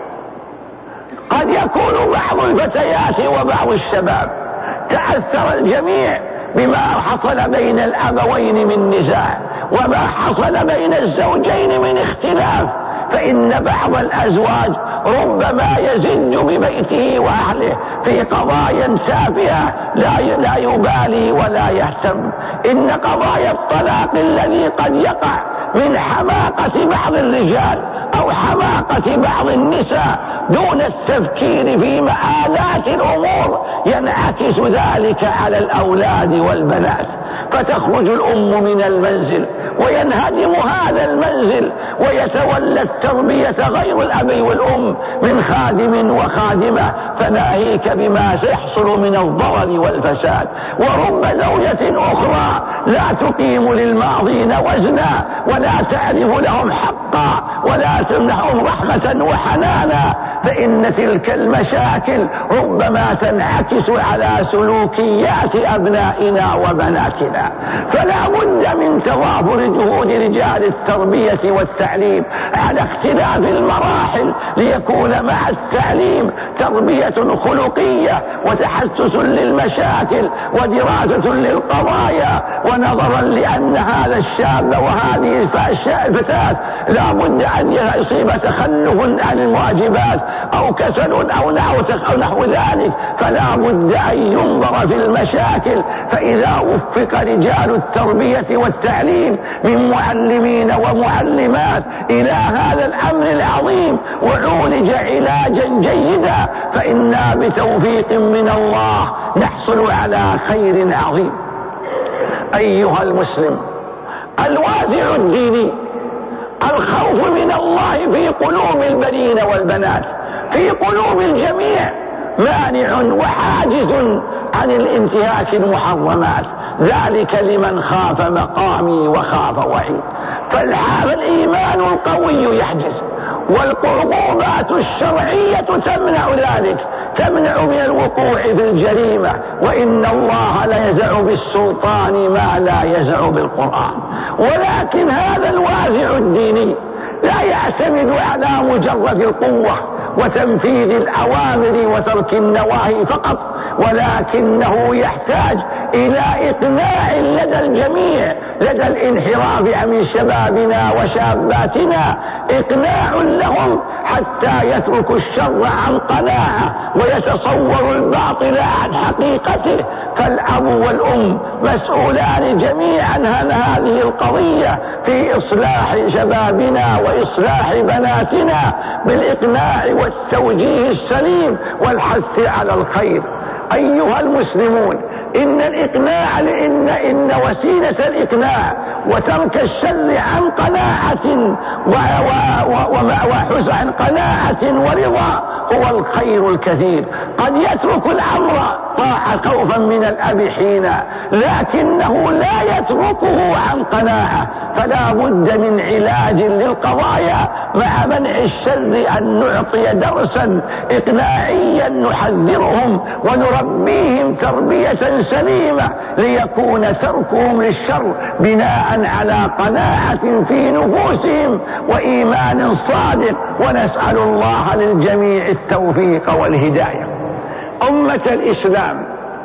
قد يكون بعض الفتيات وبعض الشباب تأثر الجميع بما حصل بين الأبوين من نزاع وما حصل بين الزوجين من اختلاف، فإن بعض الأزواج ربما يزج ببيته وأهله في قضايا تافهة لا يبالي ولا يهتم. إن قضايا الطلاق الذي قد يقع من حماقة بعض الرجال أو حماقة بعض النساء دون التفكير في مآلات الأمور ينعكس ذلك على الأولاد والبنات، فتخرج الأم من المنزل وينهدم هذا المنزل ويتولى التربية غير الأب والأم من خادم وخادمة، فناهيك بما سيحصل من الضرر والفساد. ورب زوجة أخرى لا تقيم للماضين وزنا ولا تعرف لهم حقا ولا تمنحهم رحمة وحنانا، فإن تلك المشاكل ربما تنعكس على سلوكيات أبنائنا وبناتنا. فلا بد من تضافر جهود رجال التربية والتعليم على اختلاف المراحل ليكون مع التعليم تربية خلقية وتحسس للمشاكل ودراسة للقضايا، ونظرا لأن هذا الشاب وهذه الفتاة لا بد أن يصيب تخلف عن الواجبات أو كسل أو نحو ذلك، فلا بد أن ينظر في المشاكل. فإذا وفق رجال التربية والتعليم من معلمين ومعلمات إلى هذا الأمر العظيم وعولج علاجا جيدا، فإنا بتوفيق من الله نحصل على خير عظيم. أيها المسلم، الوازع الديني الخوف من الله في قلوب البنين والبنات في قلوب الجميع مانع وحاجز عن الانتهاك المحرمات، ذلك لمن خاف مقامي وخاف وعيد. فالإيمان القوي يحجز، والقربات الشرعية تمنع ذلك، تمنع من الوقوع في الجريمة، وإن الله لا يزع بالسلطان ما لا يزع بالقرآن. ولكن هذا الوازع الديني لا يعتمد على مجرد القوة وتنفيذ الأوامر وترك النواهي فقط، ولكنه يحتاج إلى إقناع لدى الجميع لدى الانحراف من شبابنا وشاباتنا إقناع لهم حتى يتركوا الشر عن قناعة ويتصوروا الباطل عن حقيقته. فالأب والأم مسؤولان جميعا عن هذه القضية في إصلاح شبابنا وإصلاح بناتنا بالإقناع والتوجيه السليم والحث على الخير. أيها المسلمون، إن الإقناع إن, إن وسيلة الإقناع وترك الشر عن قناعة وحزن عن قناعة ورضا هو الخير الكثير. قد يترك الأمر طاعة خوفا من الأب حينا، لكنه لا يتركه عن قناعة، فلا بد من علاج للقضايا مع منع الشر أن نعطي درسا إقناعيا نحذرهم ونربيهم تربية سليمة ليكون تركهم للشر بناء على قناعة في نفوسهم وإيمان صادق، ونسأل الله للجميع التوفيق والهداية. أمة الإسلام،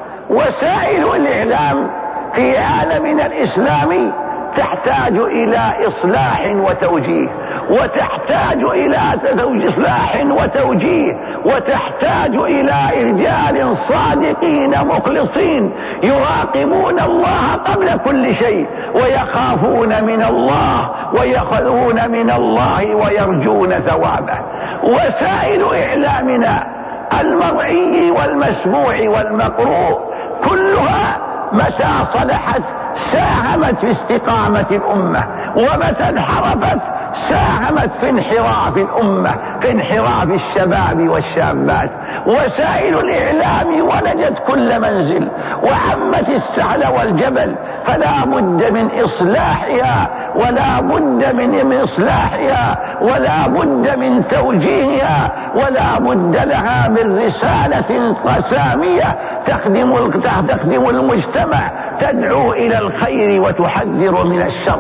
وسائل الإعلام في عالمنا الإسلامي تحتاج إلى إصلاح وتوجيه، وتحتاج إلى إصلاح وتوجيه وتحتاج إلى رجال صادقين مخلصين يراقبون الله قبل كل شيء، ويخافون من الله ويخذون من الله ويرجون ثوابه. وسائل إعلامنا المرئي والمسموع والمقروء كلها متى صلحت ساهمت في استقامة الأمة، ومتى انحرفت ساهمت في انحراف الأمة، في انحراف الشباب والشابات. وسائل الإعلام ولدت كل منزل وعمت السهل والجبل، فلا بد من إصلاحها ولا بد من, من إصلاحها ولا بد من توجيهها، ولا بد لها من رسالة سامية تخدم تخدم المجتمع، تدعو إلى الخير وتحذر من الشر.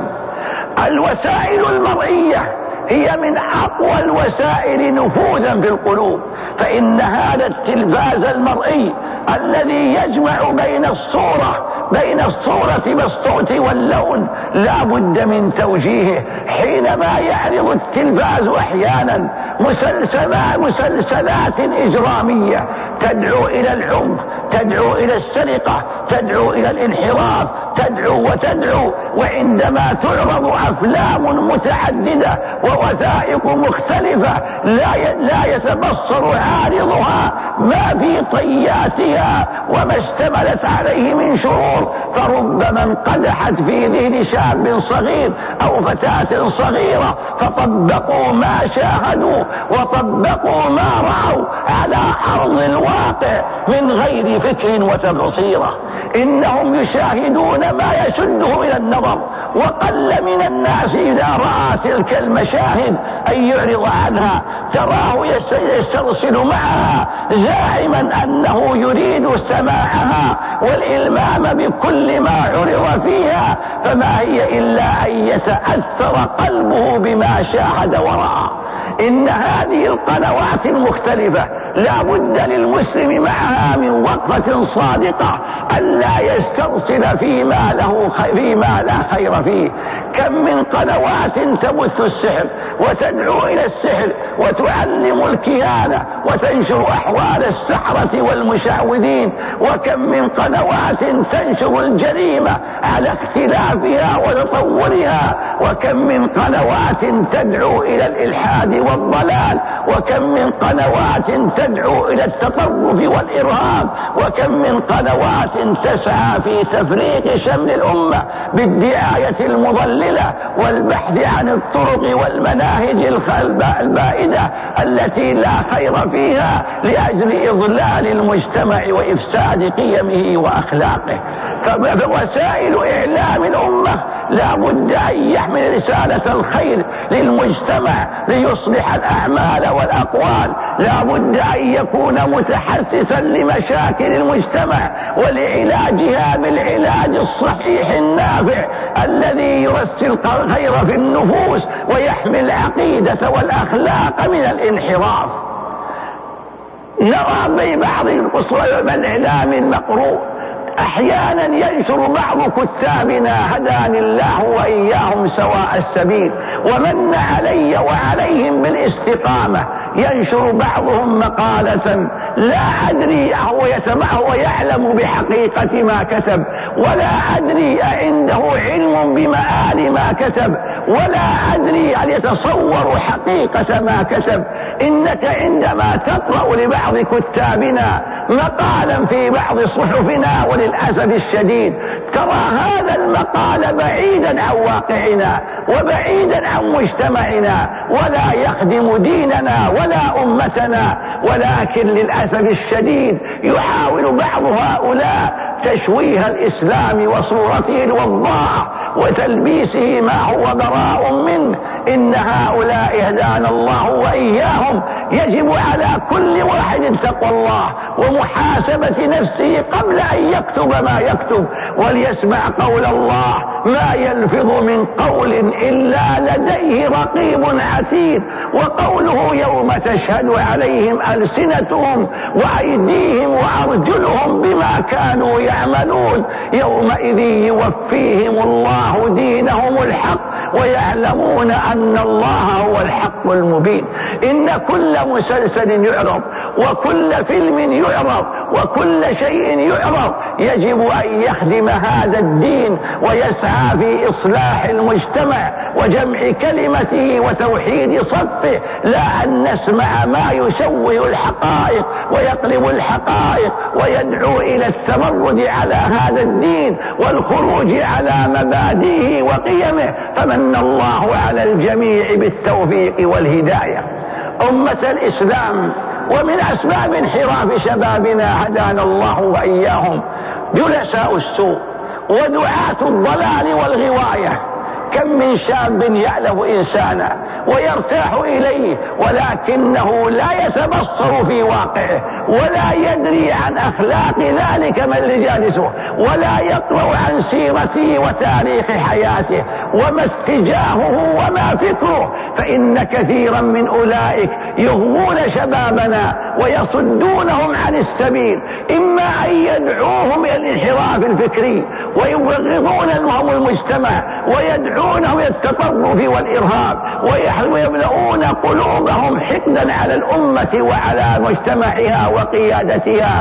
الوسائل المرئية هي من أقوى الوسائل نفوذا في القلوب، فإن هذا التلفاز المرئي الذي يجمع بين الصورة بين الصورة والصوت واللون لا بد من توجيهه. حينما يعرض التلفاز أحيانا مسلسلات, مسلسلات إجرامية تدعو إلى العنف، تدعو إلى السرقة، تدعو إلى الانحراف، تدعو وتدعو، وعندما تعرض أفلام متعددة ووثائق مختلفة لا لا يتبصر عارضها ما في طياتها وما اشتملت عليه من شرور، فربما انقدحت في ذهن شاب صغير أو فتاة صغيرة فطبقوا ما شاهدوا وطبقوا ما رأوا على أرض الواقع من غير فكر وتبصيرة. إنهم يشاهدون ما يشدهم إلى النظر، وقل من الناس إذا رأى تلك المشاهد أن يعرض عنها، تراه يسترسل معها زاعما أنه يريد سماعها والإلمام بكل ما عرض فيها، فما هي إلا أن يتأثر قلبه بما شاهد ورأى. إن هذه القنوات المختلفة لا بد للمسلم معها من وقفة صادقة ألا يسترسل فيما له فيما لا خير فيه. كم من قنوات تبث السحر وتدعو إلى السحر وتعلم الكهانة وتنشر أحوال السحرة والمشعوذين، وكم من قنوات تنشر الجريمة على اختلافها وتطورها، وكم من قنوات تدعو إلى الإلحاد والضلال، وكم من قنوات تدعو إلى التطرف والإرهاب، وكم من قنوات تسعى في تفريق شمل الأمة بالدعاية المضللة والبحث عن الطرق والمناهج البائدة التي لا خير فيها لأجل إضلال المجتمع وإفساد قيمه وأخلاقه. فوسائل إعلام الأمة لا بد أن يحمل رسالة الخير للمجتمع ليصلح الأعمال والأقوال، لا بد أن يكون متحسسا لمشاكل المجتمع ولعلاجها بالعلاج الصحيح النافع الذي يرسل الخير في النفوس ويحمي العقيدة والأخلاق من الانحراف. نرى في بعض القصص والإعلام المقروء أحيانا ينشر بعض كتابنا هداني الله وإياهم سواء السبيل ومن علي وعليهم بالاستقامة، ينشر بعضهم مقالة لا أدري هو يسمعه ويعلم بحقيقة ما كتب، ولا أدري أعنده علم بمآل ما كتب، ولا أدري هل يتصور حقيقة ما كتب. إنك عندما تقرأ لبعض كتابنا مقالا في بعض صحفنا وللأسف الشديد ترى هذا المقال بعيدا عن واقعنا وبعيدا عن مجتمعنا ولا يخدم ديننا ولا أمتنا، ولكن للأسف الشديد يحاول بعض هؤلاء تشويه الإسلام وصورته الوضاء وتلبيسه ما هو براء منه. إن هؤلاء هدانا الله وإياهم يجب على كل واحد تقوى الله ومحاسبة نفسه قبل أن يكتب ما يكتب، وليسمع قول الله ما يلفظ من قول إلا لديه رقيب عتيد، وقوله يوم تشهد عليهم ألسنتهم وأيديهم وأرجلهم بما كانوا يعملون يومئذ يوفيهم الله دينهم الحق ويعلمون أن الله هو الحق المبين. إن كل مسلسل يعرض وكل فيلم يعرض وكل شيء يعرض يجب أن يخدم هذا الدين ويسعى في إصلاح المجتمع وجمع كلمته وتوحيد صفه، لا أن نسمع ما يشوه الحقائق ويقلب الحقائق ويدعو إلى التمرد على هذا الدين والخروج على مبادئه وقيمه. فمن الله على الجميع بالتوفيق والهداية. أمة الإسلام، ومن أسباب انحراف شبابنا هدانا الله وإياهم جلساء السوء ودعاة الضلال والغواية. كم من شاب يألف إنسانا ويرتاح إليه ولكنه لا يتبصر في واقعه ولا يدري عن أخلاق ذلك من لجالسه ولا يقرأ عن سيرته وتاريخ حياته وما اتجاهه وما فكره. فإن كثيرا من أولئك يغوون شبابنا ويصدونهم عن السبيل، إما أن يدعوهم إلى الانحراف الفكري ويبغضون لهم المجتمع ويدعونهم إلى التطرف والإرهاب ويملؤون قلوبهم حقدا على الأمة وعلى مجتمعها وقيادتها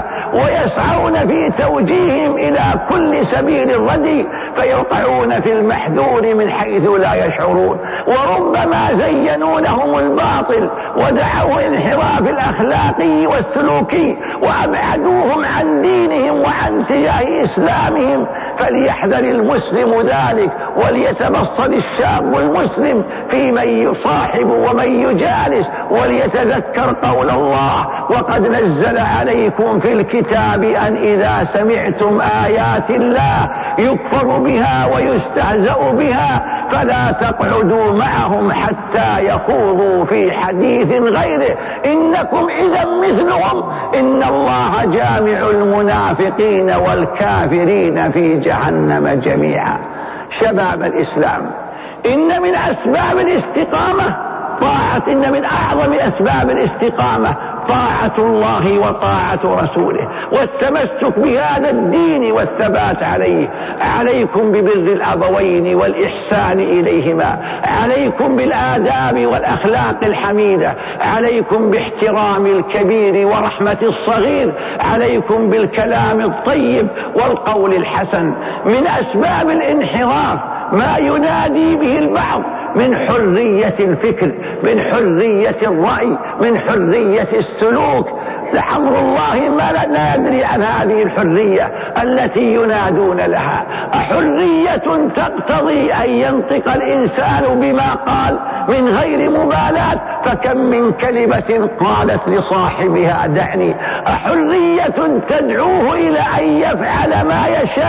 ويسعون في توجيههم إلى كل سبيل ردي فيقعون في المحذور من حيث لا يشعرون. وربما زينوا لهم الباطل ودعوا الانحراف الأخلاقي والسلوكي وأبعدوهم عن دينهم وعن اتجاه إسلامهم. فليحذر المسلم ذلك وليتبصر الشاب المسلم في من يصاحب ومن يجالس وليتذكر قول الله وقد نزل عليكم في الكتاب أن إذا سمعتم آيات الله يكفر بها ويستهزأ بها فلا تقعدوا معهم حتى يخوضوا في حديث غيره إنكم إذا مثلهم إن الله جامع المنافقين والكافرين في جهنم جميعا. شباب الإسلام، إن من أسباب الاستقامة طاعة إن من أعظم أسباب الاستقامة طاعة الله وطاعة رسوله والتمسك بهذا الدين والثبات عليه. عليكم ببر الأبوين والإحسان إليهما، عليكم بالآداب والأخلاق الحميدة، عليكم باحترام الكبير ورحمة الصغير، عليكم بالكلام الطيب والقول الحسن. من أسباب الانحراف ما ينادي به البعض من حرية الفكر، من حرية الرأي، من حرية السلوك. لحمر الله ما لا ندري عن هذه الحرية التي ينادون لها. أحرية تقتضي أن ينطق الإنسان بما قال من غير مبالاة، فكم من كلمة قالت لصاحبها دعني. أحرية تدعوه إلى أن يفعل ما يشاء،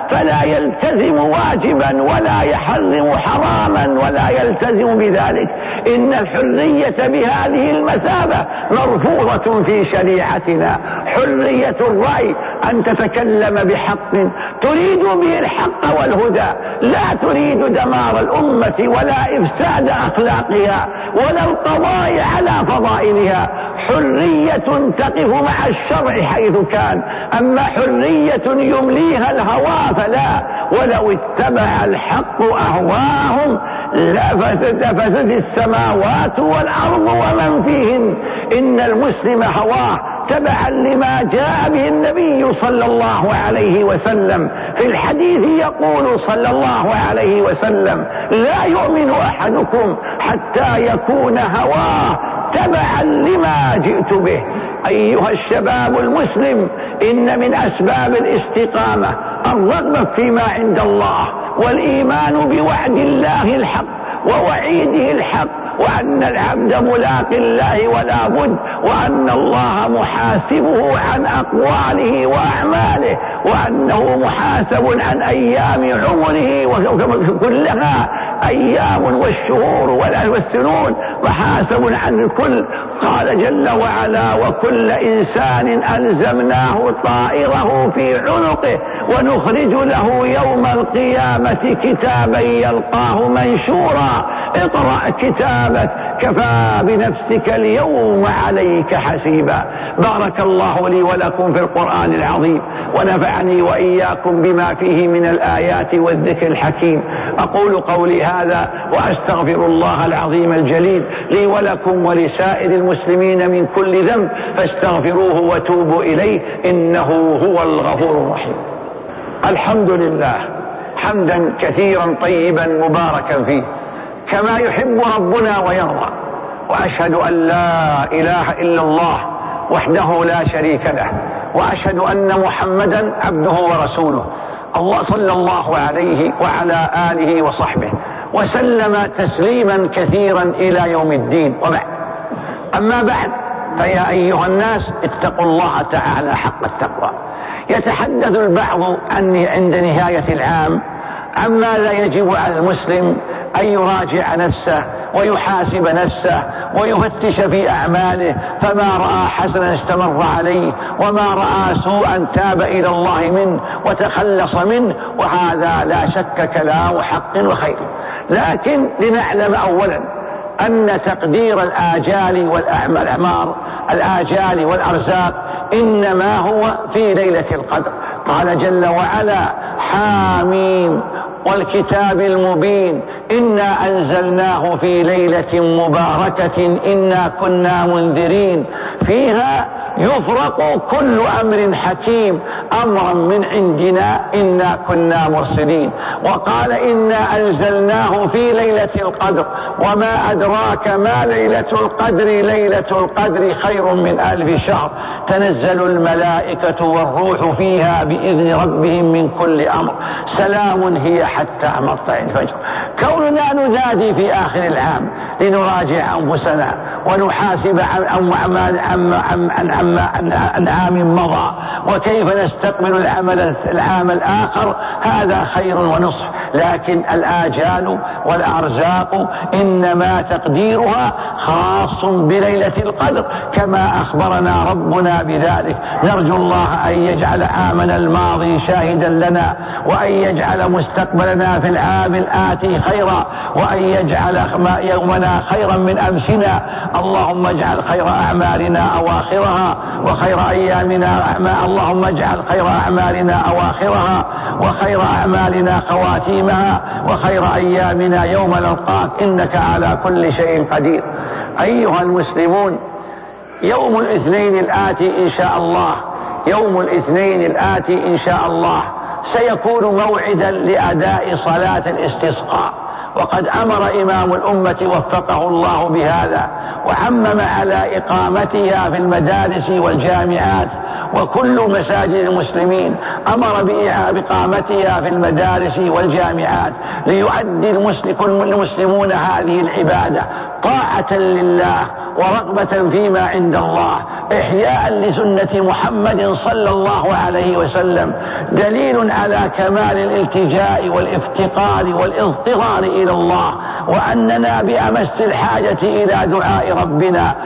فلا يلتزم واجبا ولا يحرم حراما ولا يلتزم بذلك. إن الحرية بهذه المثابة مرفوضة في شريعتنا. حرية الرأي، أن تتكلم بحق تريد به الحق والهدى، لا تريد دمار الأمة ولا إفساد أخلاقها ولا القضاء على فضائلها. حرية تقف مع الشرع حيث كان، أما حرية يمليها الهوى فلا. ولو اتبع الحق أهواهم لفسدت السماوات والأرض ومن فيهن. إن المسلم هواه تبعا لما جاء به النبي صلى الله عليه وسلم. في الحديث يقول صلى الله عليه وسلم: لا يؤمن أحدكم حتى يكون هواه تبعا لما جئت به. أيها الشباب المسلم، إن من أسباب الاستقامة الرغبة فيما عند الله والإيمان بوعد الله الحق ووعيده الحق، وأن العبد ملاق الله ولا بد، وأن الله محاسبه عن أقواله وأعماله، وأنه محاسب عن أيام عمره كلها أيام والشهور والسنون محاسب عن الكل. قال جل وعلا: وكل إنسان ألزمناه طائره في عنقه ونخرج له يوم القيامة كتابا يلقاه منشورا اقرأ كتابك كفى بنفسك اليوم عليك حسيبا. بارك الله لي ولكم في القرآن العظيم، ونفعني وإياكم بما فيه من الآيات والذكر الحكيم. أقول قولي هذا وأستغفر الله العظيم الجليل لي ولكم ولسائر المسلمين من كل ذنب، فاستغفروه وتوبوا إليه إنه هو الغفور الرحيم. الحمد لله حمدا كثيرا طيبا مباركا فيه كما يحب ربنا ويرضى، وأشهد أن لا إله إلا الله وحده لا شريك له، وأشهد أن محمدا عبده ورسوله. الله صلى الله عليه وعلى آله وصحبه وسلم تسليما كثيرا إلى يوم الدين. وبعد، أما بعد، فيا أيها الناس اتقوا الله تعالى حق التقوى. يتحدث البعض عني عند نهاية العام عما لا يجب على المسلم أن يراجع نفسه ويحاسب نفسه ويفتش في أعماله، فما رأى حسنا استمر عليه، وما رأى سوءا تاب إلى الله منه وتخلص منه، وهذا لا شك كلام حق وخير. لكن لنعلم أولا أن تقدير الآجال والأعمار الآجال والأرزاق إنما هو في ليلة القدر. قال جل وعلا: حاميم والكتاب المبين إنا أنزلناه في ليلة مباركة إنا كنا منذرين فيها يفرق كل أمر حكيم أمرا من عندنا إنا كنا مرسلين. وقال: إنا أنزلناه في ليلة القدر وما أدراك ما ليلة القدر ليلة القدر خير من ألف شهر تنزل الملائكة والروح فيها بإذن ربهم من كل أمر سلام هي حتى مطلع الفجر. كوننا ننادي في آخر العام لنراجع أنفسنا ونحاسب عن عام مضى وكيف نستقبل العمل العام الآخر، هذا خير ونصح. لكن الآجال والأرزاق إنما تقديرها خاص بليلة القدر كما أخبرنا ربنا بذلك. نرجو الله أن يجعل عامنا الماضي شاهدا لنا، وأن يجعل مستقبلنا في العام الآتي خيرا، وأن يجعل يومنا خيرا من أمسنا. اللهم اجعل خير أعمالنا أواخرها وخير أيامنا أعمال اللهم اجعل خير أعمالنا أواخرها وخير أعمالنا خواتيمها وخير أيامنا يوم نلقاك إنك على كل شيء قدير. أيها المسلمون، يوم الاثنين الآتي إن شاء الله يوم الاثنين الآتي إن شاء الله سيكون موعدا لأداء صلاة الاستسقاء، وقد أمر إمام الأمة وفقه الله بهذا وعمم على إقامتها في المدارس والجامعات وكل مساجد المسلمين، أمر بإقامتها في المدارس والجامعات ليؤدي المسلمون هذه العبادة طاعة لله ورغبة فيما عند الله. إحياء لسنة محمد صلى الله عليه وسلم دليل على كمال الالتجاء والافتقار والاضطرار إلى الله، وأننا بأمس الحاجة إلى دعاء ربنا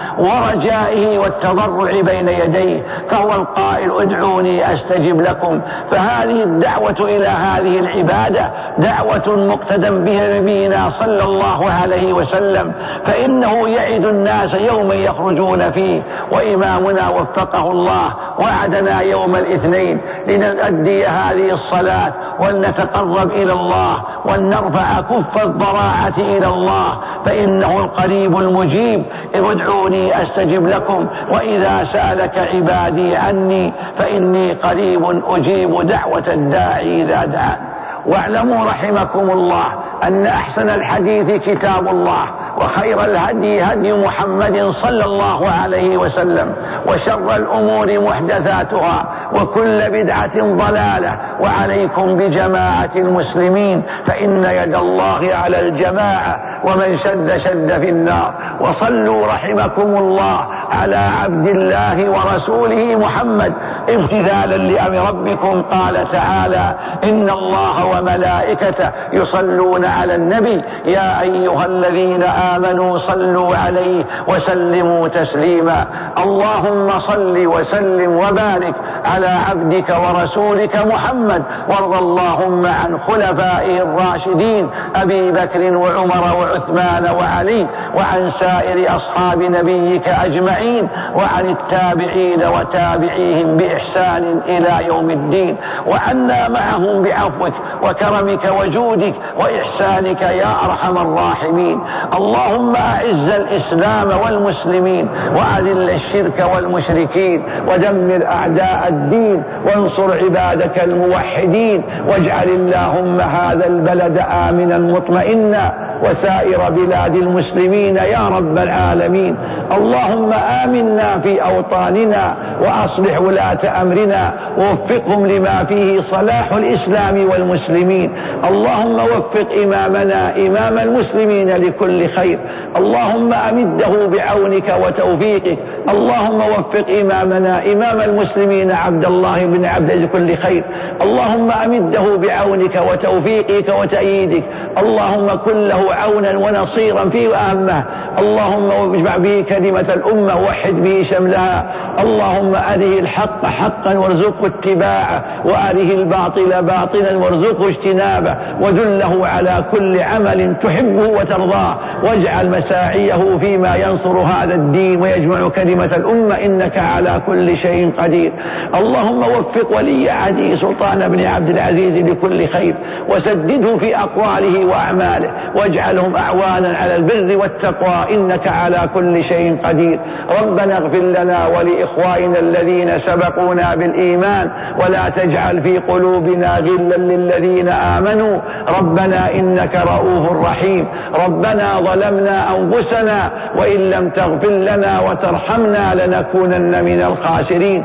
ورجائه والتضرع بين يديه، فهو القائل ادعوني أستجب لكم. فهذه الدعوة إلى هذه العبادة دعوة مقتدى بها نبينا صلى الله عليه وسلم، فإنه يعد الناس يوما يخرجون فيه، وإمامنا وفقه الله وعدنا يوم الاثنين لنؤدي هذه الصلاة ولنتقرب إلى الله ولنرفع كف الضراعة إلى الله، فإنه القريب المجيب. ادعوني أستجب لكم، وإذا سألك عبادي عني فإني قريب أجيب دعوة الداعي إذا دعان. واعلموا رحمكم الله أن أحسن الحديث كتاب الله، وخير الهدي هدي محمد صلى الله عليه وسلم، وشر الأمور محدثاتها، وكل بدعة ضلالة. وعليكم بجماعة المسلمين، فإن يد الله على الجماعة، ومن شد شد في النار. وصلوا رحمكم الله على عبد الله ورسوله محمد امتثالا لأمر ربكم. قال تعالى: إن الله وملائكته يصلون على النبي يا أيها الذين آمنوا صلوا عليه وسلموا تسليما. اللهم صل وسلم وبارك على عبدك ورسولك محمد، وارض اللهم عن خلفائه الراشدين أبي بكر وعمر وعثمان وعلي، وعن سائر أصحاب نبيك أجمعين، وعن التابعين وتابعيهم بإحسان إلى يوم الدين، وعنا معهم بعفوك وكرمك وجودك وإحسانك يا أرحم الراحمين. اللهم أعز الإسلام والمسلمين، وأذل الشرك والمشركين، ودمر أعداء الدين، وانصر عبادك الموحدين، واجعل اللهم هذا البلد آمنا مطمئنا، وسائر بلاد المسلمين يا رب العالمين. اللهم آمنا في أوطاننا، وأصلح ولاة أمرنا، ووفقهم لما فيه صلاح الإسلام والمسلمين. اللهم وفق إمامنا إمام المسلمين لكل خير، اللهم أمده بعونك وتوفيقك. اللهم وفق إمامنا إمام المسلمين عبد الله بن عبد لكل خير، اللهم أمده بعونك وتوفيقك وتأييدك. اللهم كن له عونا ونصيرا في أهمه. اللهم اجمع به كلمة الأمة، وحد به شملها. اللهم أره الحق حقا وارزقه اتباعه، وأره الباطل باطلا وارزقه اجتنابه، ودله على كل عمل تحبه وترضاه، واجعل مساعيه فيما ينصر هذا الدين ويجمع كلمة الأمة، إنك على كل شيء قدير. اللهم وفق ولي عهده سلطان بن عبد العزيز لكل خير، وسدده في أقواله وأعماله، واجعلهم أعوانا على البر والتقوى، إنك على كل شيء قدير. ربنا اغفر لنا ولإخواننا الذين سبقونا بالإيمان، ولا تجعل في قلوبنا غلا للذين آمنوا، ربنا إنك رؤوف رحيم. ربنا ظلمنا أنفسنا، وإن لم تغفر لنا وترحمنا لنكونن من الخاسرين.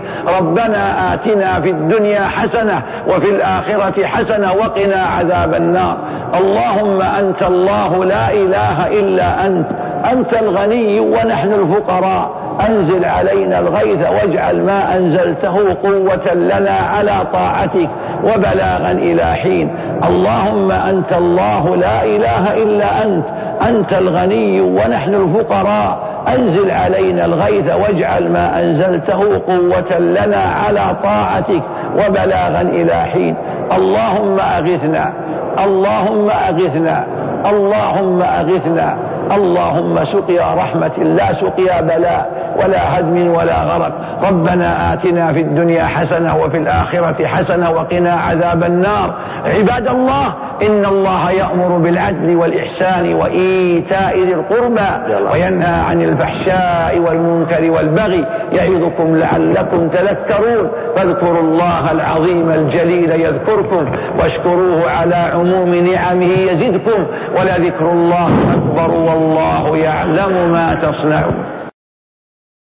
ربنا آتنا في الدنيا حسنة وفي الآخرة حسنة وقنا عذاب النار. اللهم أنت الله لا إله إلا أنت، أنت الغني ونحن الفقراء، أنزل علينا الغيث واجعل ما أنزلته قوة لنا على طاعتك وبلاغا إلى حين. اللهم أنت الله لا إله إلا أنت، أنت الغني ونحن الفقراء، أنزل علينا الغيث واجعل ما أنزلته قوة لنا على طاعتك وبلاغا إلى حين. اللهم أغثنا، اللهم أغثنا، اللهم أغثنا. اللهم سقيا رحمة لا سقيا بلاء ولا هدم ولا غرق. ربنا آتنا في الدنيا حسنة وفي الآخرة حسنة وقنا عذاب النار. عباد الله، إن الله يأمر بالعدل والإحسان وإيتاء ذي القربى، وينهى عن الفحشاء والمنكر والبغي، يعظكم لعلكم تذكرون. فاذكروا الله العظيم الجليل يذكركم، واشكروه على عموم نعمه يزدكم، ولذكر الله أكبر والله يعلم ما تصنعون.